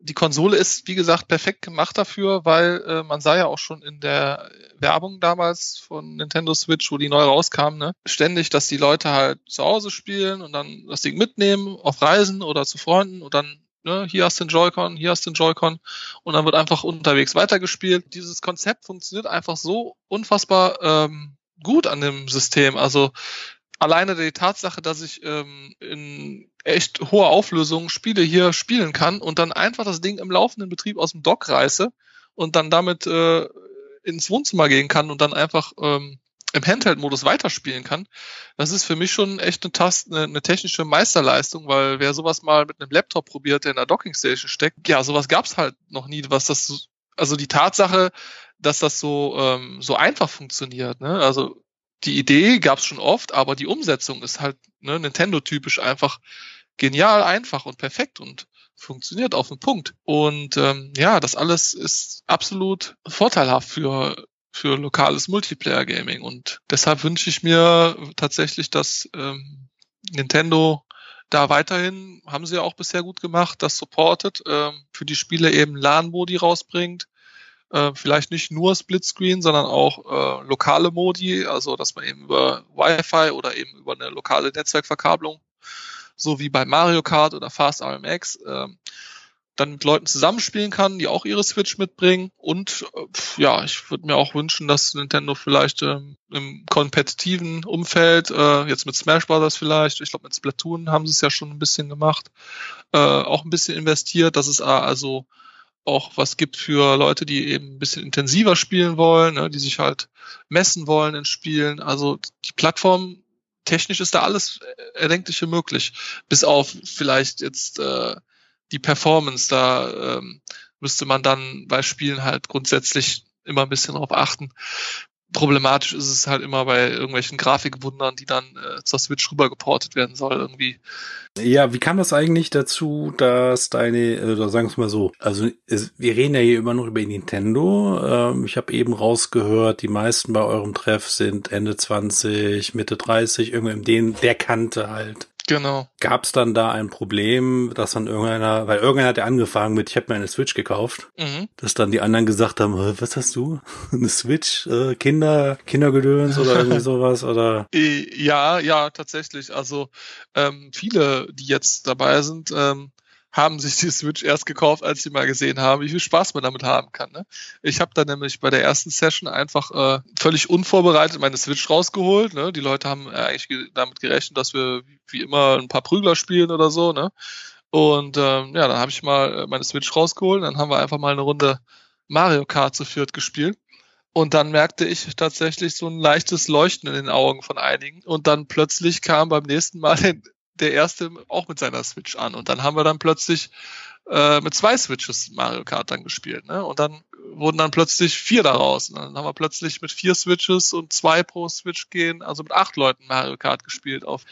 die Konsole ist, wie gesagt, perfekt gemacht dafür, weil äh, man sah ja auch schon in der Werbung damals von Nintendo Switch, wo die neu rauskam, ne, ständig, dass die Leute halt zu Hause spielen und dann das Ding mitnehmen auf Reisen oder zu Freunden und dann, ne, hier hast du den Joy-Con, hier hast du den Joy-Con und dann wird einfach unterwegs weitergespielt. Dieses Konzept funktioniert einfach so unfassbar ähm, gut an dem System. Also alleine die Tatsache, dass ich ähm, in echt hoher Auflösung Spiele hier spielen kann und dann einfach das Ding im laufenden Betrieb aus dem Dock reiße und dann damit äh, ins Wohnzimmer gehen kann und dann einfach ähm, im Handheld-Modus weiterspielen kann, das ist für mich schon echt eine, Tast eine, eine technische Meisterleistung, weil wer sowas mal mit einem Laptop probiert, der in der Dockingstation steckt, ja, sowas gab's halt noch nie, was das so, also die Tatsache, dass das so ähm, so einfach funktioniert, ne, also die Idee gab's schon oft, aber die Umsetzung ist halt, ne, Nintendo-typisch einfach genial, einfach und perfekt und funktioniert auf den Punkt. Und ähm, ja, das alles ist absolut vorteilhaft für für lokales Multiplayer-Gaming. Und deshalb wünsche ich mir tatsächlich, dass ähm, Nintendo da weiterhin, haben sie ja auch bisher gut gemacht, das supportet, ähm, für die Spiele eben LAN-Modi rausbringt. Äh, vielleicht nicht nur Splitscreen, sondern auch äh, lokale Modi, also dass man eben über Wi-Fi oder eben über eine lokale Netzwerkverkabelung, so wie bei Mario Kart oder Fast R M X, äh, dann mit Leuten zusammenspielen kann, die auch ihre Switch mitbringen. Und äh, ja, ich würde mir auch wünschen, dass Nintendo vielleicht ähm, im kompetitiven Umfeld, äh, jetzt mit Smash Bros. Vielleicht, ich glaube mit Splatoon haben sie es ja schon ein bisschen gemacht, äh, auch ein bisschen investiert, dass es also auch was gibt für Leute, die eben ein bisschen intensiver spielen wollen, ne, die sich halt messen wollen in Spielen. Also die Plattform, technisch ist da alles Erdenkliche möglich. Bis auf vielleicht jetzt äh, die Performance. Da ähm, müsste man dann bei Spielen halt grundsätzlich immer ein bisschen drauf achten. Problematisch ist es halt immer bei irgendwelchen Grafikwundern, die dann äh, zur Switch rübergeportet werden soll irgendwie. Ja, wie kam das eigentlich dazu, dass deine, oder sagen wir es mal so, also es, wir reden ja hier immer noch über Nintendo. Ähm, ich habe eben rausgehört, die meisten bei eurem Treff sind Ende zwanzig, Mitte dreißig, irgendwie in den, der Kante halt. Genau. Gab es dann da ein Problem, dass dann irgendeiner, weil irgendeiner hat ja angefangen mit, ich habe mir eine Switch gekauft, Mhm. dass dann die anderen gesagt haben, was hast du? Eine Switch? Äh, Kinder, Kindergedöns oder irgendwie sowas? Oder? Ja, ja, tatsächlich. Also ähm, viele, die jetzt dabei sind, ähm, haben sich die Switch erst gekauft, als sie mal gesehen haben, wie viel Spaß man damit haben kann. Ne? Ich habe dann nämlich bei der ersten Session einfach äh, völlig unvorbereitet meine Switch rausgeholt. Ne? Die Leute haben äh, eigentlich ge- damit gerechnet, dass wir wie immer ein paar Prügler spielen oder so. Ne? Und ähm, ja, dann habe ich mal meine Switch rausgeholt. Dann haben wir einfach mal eine Runde Mario Kart zu viert gespielt. Und dann merkte ich tatsächlich so ein leichtes Leuchten in den Augen von einigen. Und dann plötzlich kam beim nächsten Mal den, der Erste auch mit seiner Switch an. Und dann haben wir dann plötzlich äh, mit zwei Switches Mario Kart dann gespielt. Ne? Und dann wurden dann plötzlich vier daraus. Und dann haben wir plötzlich mit vier Switches und zwei pro Switch gehen, also mit acht Leuten Mario Kart gespielt auf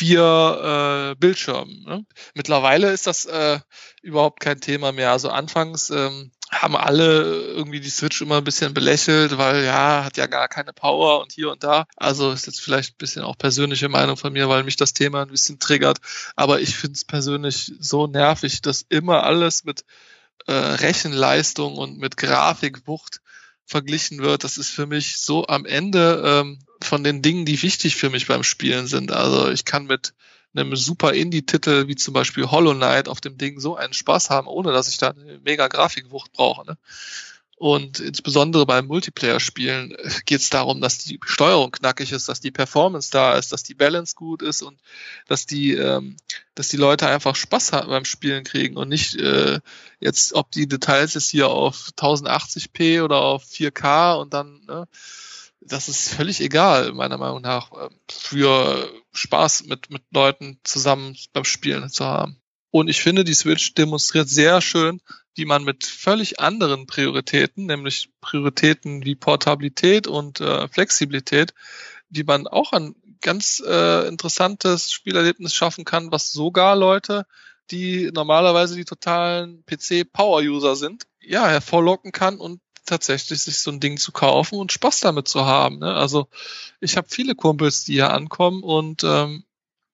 vier äh, Bildschirmen. Ne? Mittlerweile ist das äh, überhaupt kein Thema mehr. Also anfangs ähm, haben alle irgendwie die Switch immer ein bisschen belächelt, weil ja, hat ja gar keine Power und hier und da. Also ist jetzt vielleicht ein bisschen auch persönliche Meinung von mir, weil mich das Thema ein bisschen triggert. Aber ich finde es persönlich so nervig, dass immer alles mit äh, Rechenleistung und mit Grafikwucht verglichen wird. Das ist für mich so am Ende ähm, von den Dingen, die wichtig für mich beim Spielen sind. Also ich kann mit einem super Indie-Titel wie zum Beispiel Hollow Knight auf dem Ding so einen Spaß haben, ohne dass ich da eine mega Grafikwucht brauche. Ne? Und insbesondere beim Multiplayer-Spielen geht es darum, dass die Steuerung knackig ist, dass die Performance da ist, dass die Balance gut ist und dass die, ähm, dass die Leute einfach Spaß haben beim Spielen kriegen und nicht äh, jetzt, ob die Details jetzt hier auf tausendachtzig p oder auf vier K und dann, ne, das ist völlig egal, meiner Meinung nach, für Spaß mit, mit Leuten zusammen beim Spielen zu haben. Und ich finde, die Switch demonstriert sehr schön, wie man mit völlig anderen Prioritäten, nämlich Prioritäten wie Portabilität und äh, Flexibilität, wie man auch ein ganz äh, interessantes Spielerlebnis schaffen kann, was sogar Leute, die normalerweise die totalen P C-Power-User sind, ja, hervorlocken kann und tatsächlich sich so ein Ding zu kaufen und Spaß damit zu haben. Ne? Also ich habe viele Kumpels, die hier ankommen und ähm,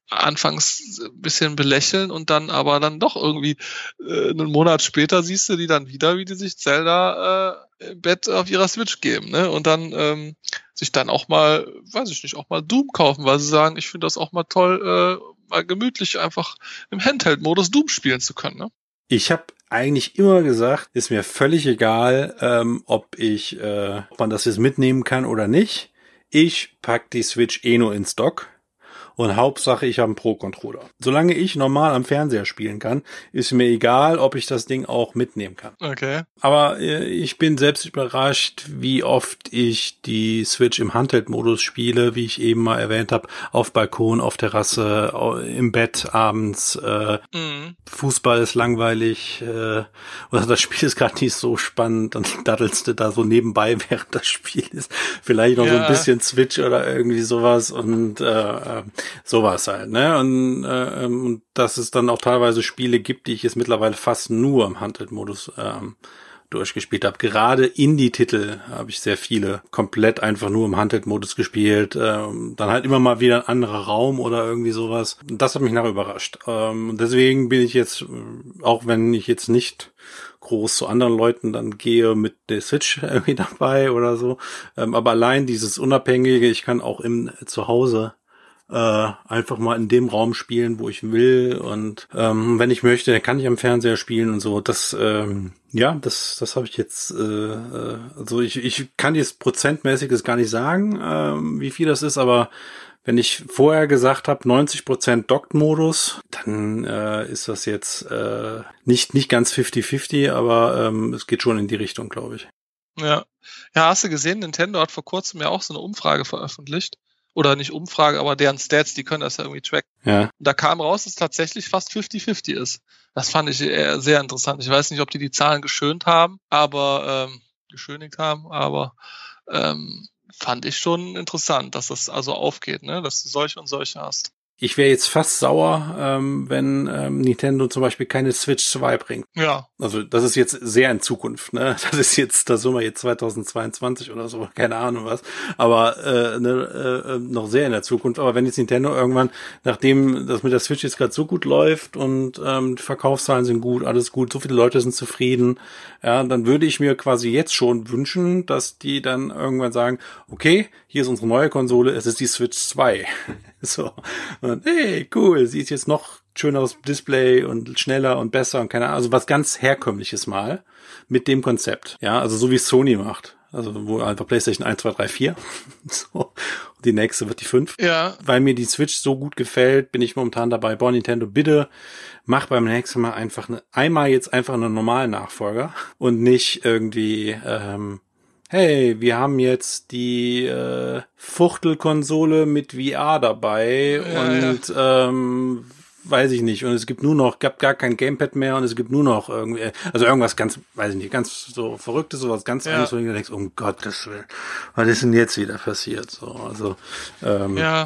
anfangs ein bisschen belächeln und dann aber dann doch irgendwie äh, einen Monat später siehst du die dann wieder, wie die sich Zelda äh, im Bett auf ihrer Switch geben, ne? Und dann ähm, sich dann auch mal, weiß ich nicht, auch mal Doom kaufen, weil sie sagen, ich finde das auch mal toll, äh, mal gemütlich einfach im Handheld-Modus Doom spielen zu können, ne? Ich habe eigentlich immer gesagt, ist mir völlig egal, ähm, ob ich, äh, ob man das jetzt mitnehmen kann oder nicht. Ich pack die Switch eh nur in Stock. Und Hauptsache, ich habe einen Pro-Controller. Solange ich normal am Fernseher spielen kann, ist mir egal, ob ich das Ding auch mitnehmen kann. Okay. Aber äh, ich bin selbst überrascht, wie oft ich die Switch im Handheld-Modus spiele, wie ich eben mal erwähnt habe, auf Balkon, auf Terrasse, im Bett abends. Äh, mhm. Fußball ist langweilig. Äh, oder das Spiel ist gerade nicht so spannend. Dann daddelst du da so nebenbei, während das Spiel ist. Vielleicht noch ja. so ein bisschen Switch oder irgendwie sowas und äh, sowas halt, ne? Und, äh, und dass es dann auch teilweise Spiele gibt, die ich jetzt mittlerweile fast nur im Handheld-Modus ähm, durchgespielt habe. Gerade Indie-Titel habe ich sehr viele komplett einfach nur im Handheld-Modus gespielt. Ähm, dann halt immer mal wieder ein anderer Raum oder irgendwie sowas. Und das hat mich nachher überrascht. Ähm, deswegen bin ich jetzt, auch wenn ich jetzt nicht groß zu anderen Leuten dann gehe mit der Switch irgendwie dabei oder so, ähm, aber allein dieses Unabhängige, ich kann auch im zu Hause Äh, einfach mal in dem Raum spielen, wo ich will und ähm, wenn ich möchte, dann kann ich am Fernseher spielen und so. Das, ähm, ja, das, das habe ich jetzt. Äh, also ich, ich kann jetzt prozentmäßig das gar nicht sagen, ähm, wie viel das ist, aber wenn ich vorher gesagt habe neunzig Prozent Docked-Modus, dann äh, ist das jetzt äh, nicht nicht ganz fifty fifty, aber ähm, es geht schon in die Richtung, glaube ich. Ja, ja, hast du gesehen? Nintendo hat vor kurzem ja auch so eine Umfrage veröffentlicht. Oder nicht Umfrage, aber deren Stats, die können das ja irgendwie tracken. Ja. Und da kam raus, dass es tatsächlich fast fifty fifty ist. Das fand ich eher sehr interessant. Ich weiß nicht, ob die die Zahlen geschönt haben, aber ähm, geschönigt haben, aber ähm, fand ich schon interessant, dass das also aufgeht, ne, dass du solche und solche hast. Ich wäre jetzt fast sauer, ähm, wenn ähm, Nintendo zum Beispiel keine Switch zwei bringt. Ja. Also das ist jetzt sehr in Zukunft, ne? Das ist jetzt, da sind wir jetzt zweitausendzweiundzwanzig oder so, keine Ahnung was. Aber äh, ne, äh, noch sehr in der Zukunft. Aber wenn jetzt Nintendo irgendwann, nachdem das mit der Switch jetzt gerade so gut läuft und ähm, die Verkaufszahlen sind gut, alles gut, so viele Leute sind zufrieden, ja, dann würde ich mir quasi jetzt schon wünschen, dass die dann irgendwann sagen, okay, hier ist unsere neue Konsole, es ist die Switch zwei. So. Und hey, cool, sie ist jetzt noch schöneres Display und schneller und besser und keine Ahnung, also was ganz Herkömmliches mal mit dem Konzept. Ja, also so wie Sony macht. Also wo einfach PlayStation eins, zwei, drei, vier. So. Und die nächste wird die fünf. Ja. Weil mir die Switch so gut gefällt, bin ich momentan dabei. Boah, Nintendo, bitte mach beim nächsten Mal einfach eine, einmal jetzt einfach einen normalen Nachfolger und nicht irgendwie, ähm, hey, wir haben jetzt die äh, Fuchtelkonsole mit V R dabei ja, und ja. ähm, weiß ich nicht. Und es gibt nur noch, gab gar kein Gamepad mehr und es gibt nur noch irgendwie, also irgendwas ganz, weiß ich nicht, ganz so Verrücktes, sowas ganz ja. anderes, wo du denkst, um Gottes Willen, was ist denn jetzt wieder passiert? So, also ähm, ja.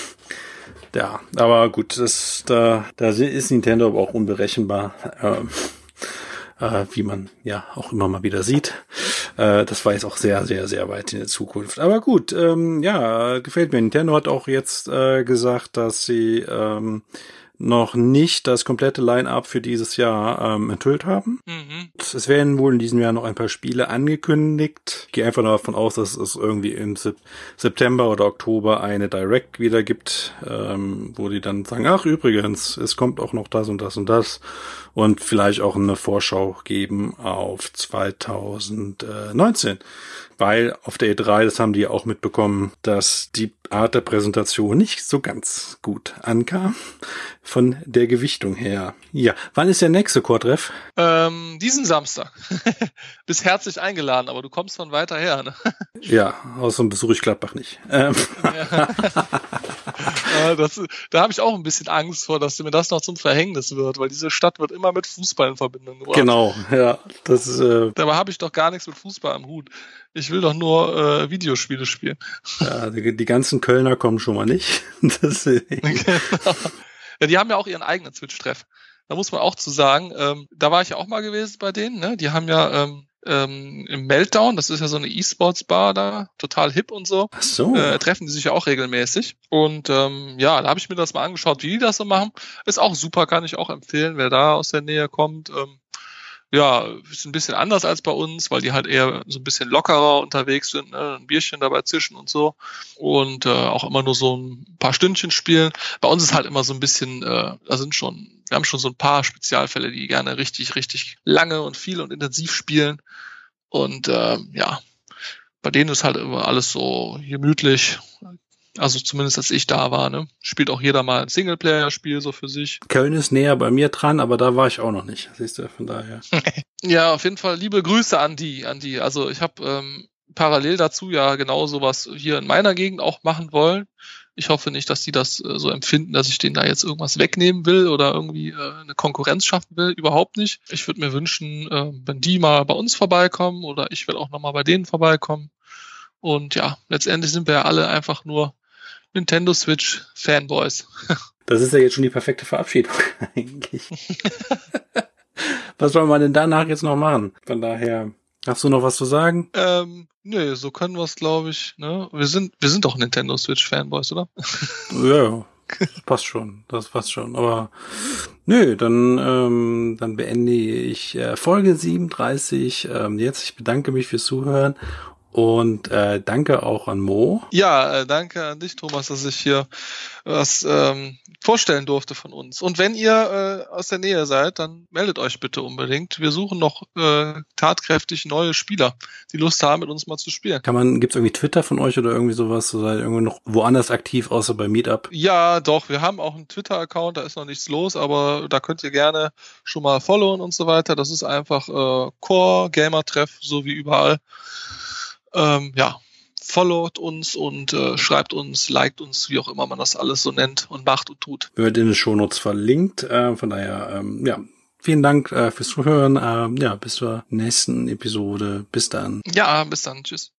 Ja, aber gut, das da da ist Nintendo aber auch unberechenbar. Ähm, Äh, wie man ja auch immer mal wieder sieht. Äh, das war jetzt auch sehr, sehr, sehr weit in der Zukunft. Aber gut, ähm, ja, gefällt mir. Nintendo hat auch jetzt äh, gesagt, dass sie ähm, noch nicht das komplette Line-Up für dieses Jahr ähm, enthüllt haben. Mhm. Es werden wohl in diesem Jahr noch ein paar Spiele angekündigt. Ich gehe einfach davon aus, dass es irgendwie im Sep- September oder Oktober eine Direct wieder gibt, ähm, wo die dann sagen, ach übrigens, es kommt auch noch das und das und das. Und vielleicht auch eine Vorschau geben auf zwanzig neunzehn. Weil auf der E drei, das haben die ja auch mitbekommen, dass die Art der Präsentation nicht so ganz gut ankam. Von der Gewichtung her. Ja, wann ist der nächste Core-Treff? Ähm, diesen Samstag. Bist herzlich eingeladen, aber du kommst von weiter her, ne? Ja, außerdem besuche ich Gladbach nicht. Ähm. Ja. das, da habe ich auch ein bisschen Angst vor, dass mir das noch zum Verhängnis wird, weil diese Stadt wird immer mit Fußball in Verbindung gebracht. Genau, ja. Das, äh Dabei habe ich doch gar nichts mit Fußball am Hut. Ich will doch nur äh, Videospiele spielen. Ja, die, die ganzen Kölner kommen schon mal nicht. Das, genau. Ja, die haben ja auch ihren eigenen Switch-Treff. Da muss man auch zu sagen, ähm, da war ich ja auch mal gewesen bei denen, ne? Die haben ja ähm, ähm, im Meltdown, das ist ja so eine E-Sports-Bar da, total hip und so. Ach so. Äh, treffen die sich ja auch regelmäßig. Und ähm, ja, da habe ich mir das mal angeschaut, wie die das so machen. Ist auch super, kann ich auch empfehlen, wer da aus der Nähe kommt. Ähm, ja, ist ein bisschen anders als bei uns, weil die halt eher so ein bisschen lockerer unterwegs sind, ne? Ein Bierchen dabei zischen und so. Und äh, auch immer nur so ein paar Stündchen spielen. Bei uns ist halt immer so ein bisschen, äh, da sind schon, wir haben schon so ein paar Spezialfälle, die gerne richtig, richtig lange und viel und intensiv spielen. Und äh, ja, bei denen ist halt immer alles so gemütlich. Also zumindest als ich da war, ne? Spielt auch jeder mal ein Singleplayer-Spiel so für sich. Köln ist näher bei mir dran, aber da war ich auch noch nicht. Siehst du, von daher. Ja, auf jeden Fall liebe Grüße an die, an die. Also ich habe ähm, parallel dazu ja genau sowas hier in meiner Gegend auch machen wollen. Ich hoffe nicht, dass die das äh, so empfinden, dass ich denen da jetzt irgendwas wegnehmen will oder irgendwie äh, eine Konkurrenz schaffen will. Überhaupt nicht. Ich würde mir wünschen, äh, wenn die mal bei uns vorbeikommen oder ich will auch nochmal bei denen vorbeikommen. Und ja, letztendlich sind wir ja alle einfach nur Nintendo Switch Fanboys. Das ist ja jetzt schon die perfekte Verabschiedung eigentlich. Was soll man denn danach jetzt noch machen? Von daher, hast du noch was zu sagen? Ähm, nö, so können wir es, glaube ich. Ne? Wir sind, wir sind doch Nintendo Switch Fanboys, oder? Ja, das passt schon. Das passt schon. Aber nö, dann, ähm, dann beende ich äh, Folge siebenunddreißig ähm, jetzt. Ich bedanke mich fürs Zuhören. Und äh, danke auch an Mo. Ja, äh, danke an dich, Thomas, dass ich hier was ähm, vorstellen durfte von uns. Und wenn ihr äh, aus der Nähe seid, dann meldet euch bitte unbedingt. Wir suchen noch äh, tatkräftig neue Spieler, die Lust haben, mit uns mal zu spielen. Kann man, gibt's irgendwie Twitter von euch oder irgendwie sowas? So seid ihr irgendwie noch woanders aktiv, außer bei Meetup? Ja, doch, wir haben auch einen Twitter-Account, da ist noch nichts los, aber da könnt ihr gerne schon mal followen und so weiter. Das ist einfach äh, Core Gamer Treff, so wie überall. Ähm, ja, followt uns und äh, schreibt uns, liked uns, wie auch immer man das alles so nennt und macht und tut. Wird in den Shownotes verlinkt. Äh, von daher, ähm, ja, vielen Dank äh, fürs Zuhören. Äh, ja, bis zur nächsten Episode. Bis dann. Ja, bis dann. Tschüss.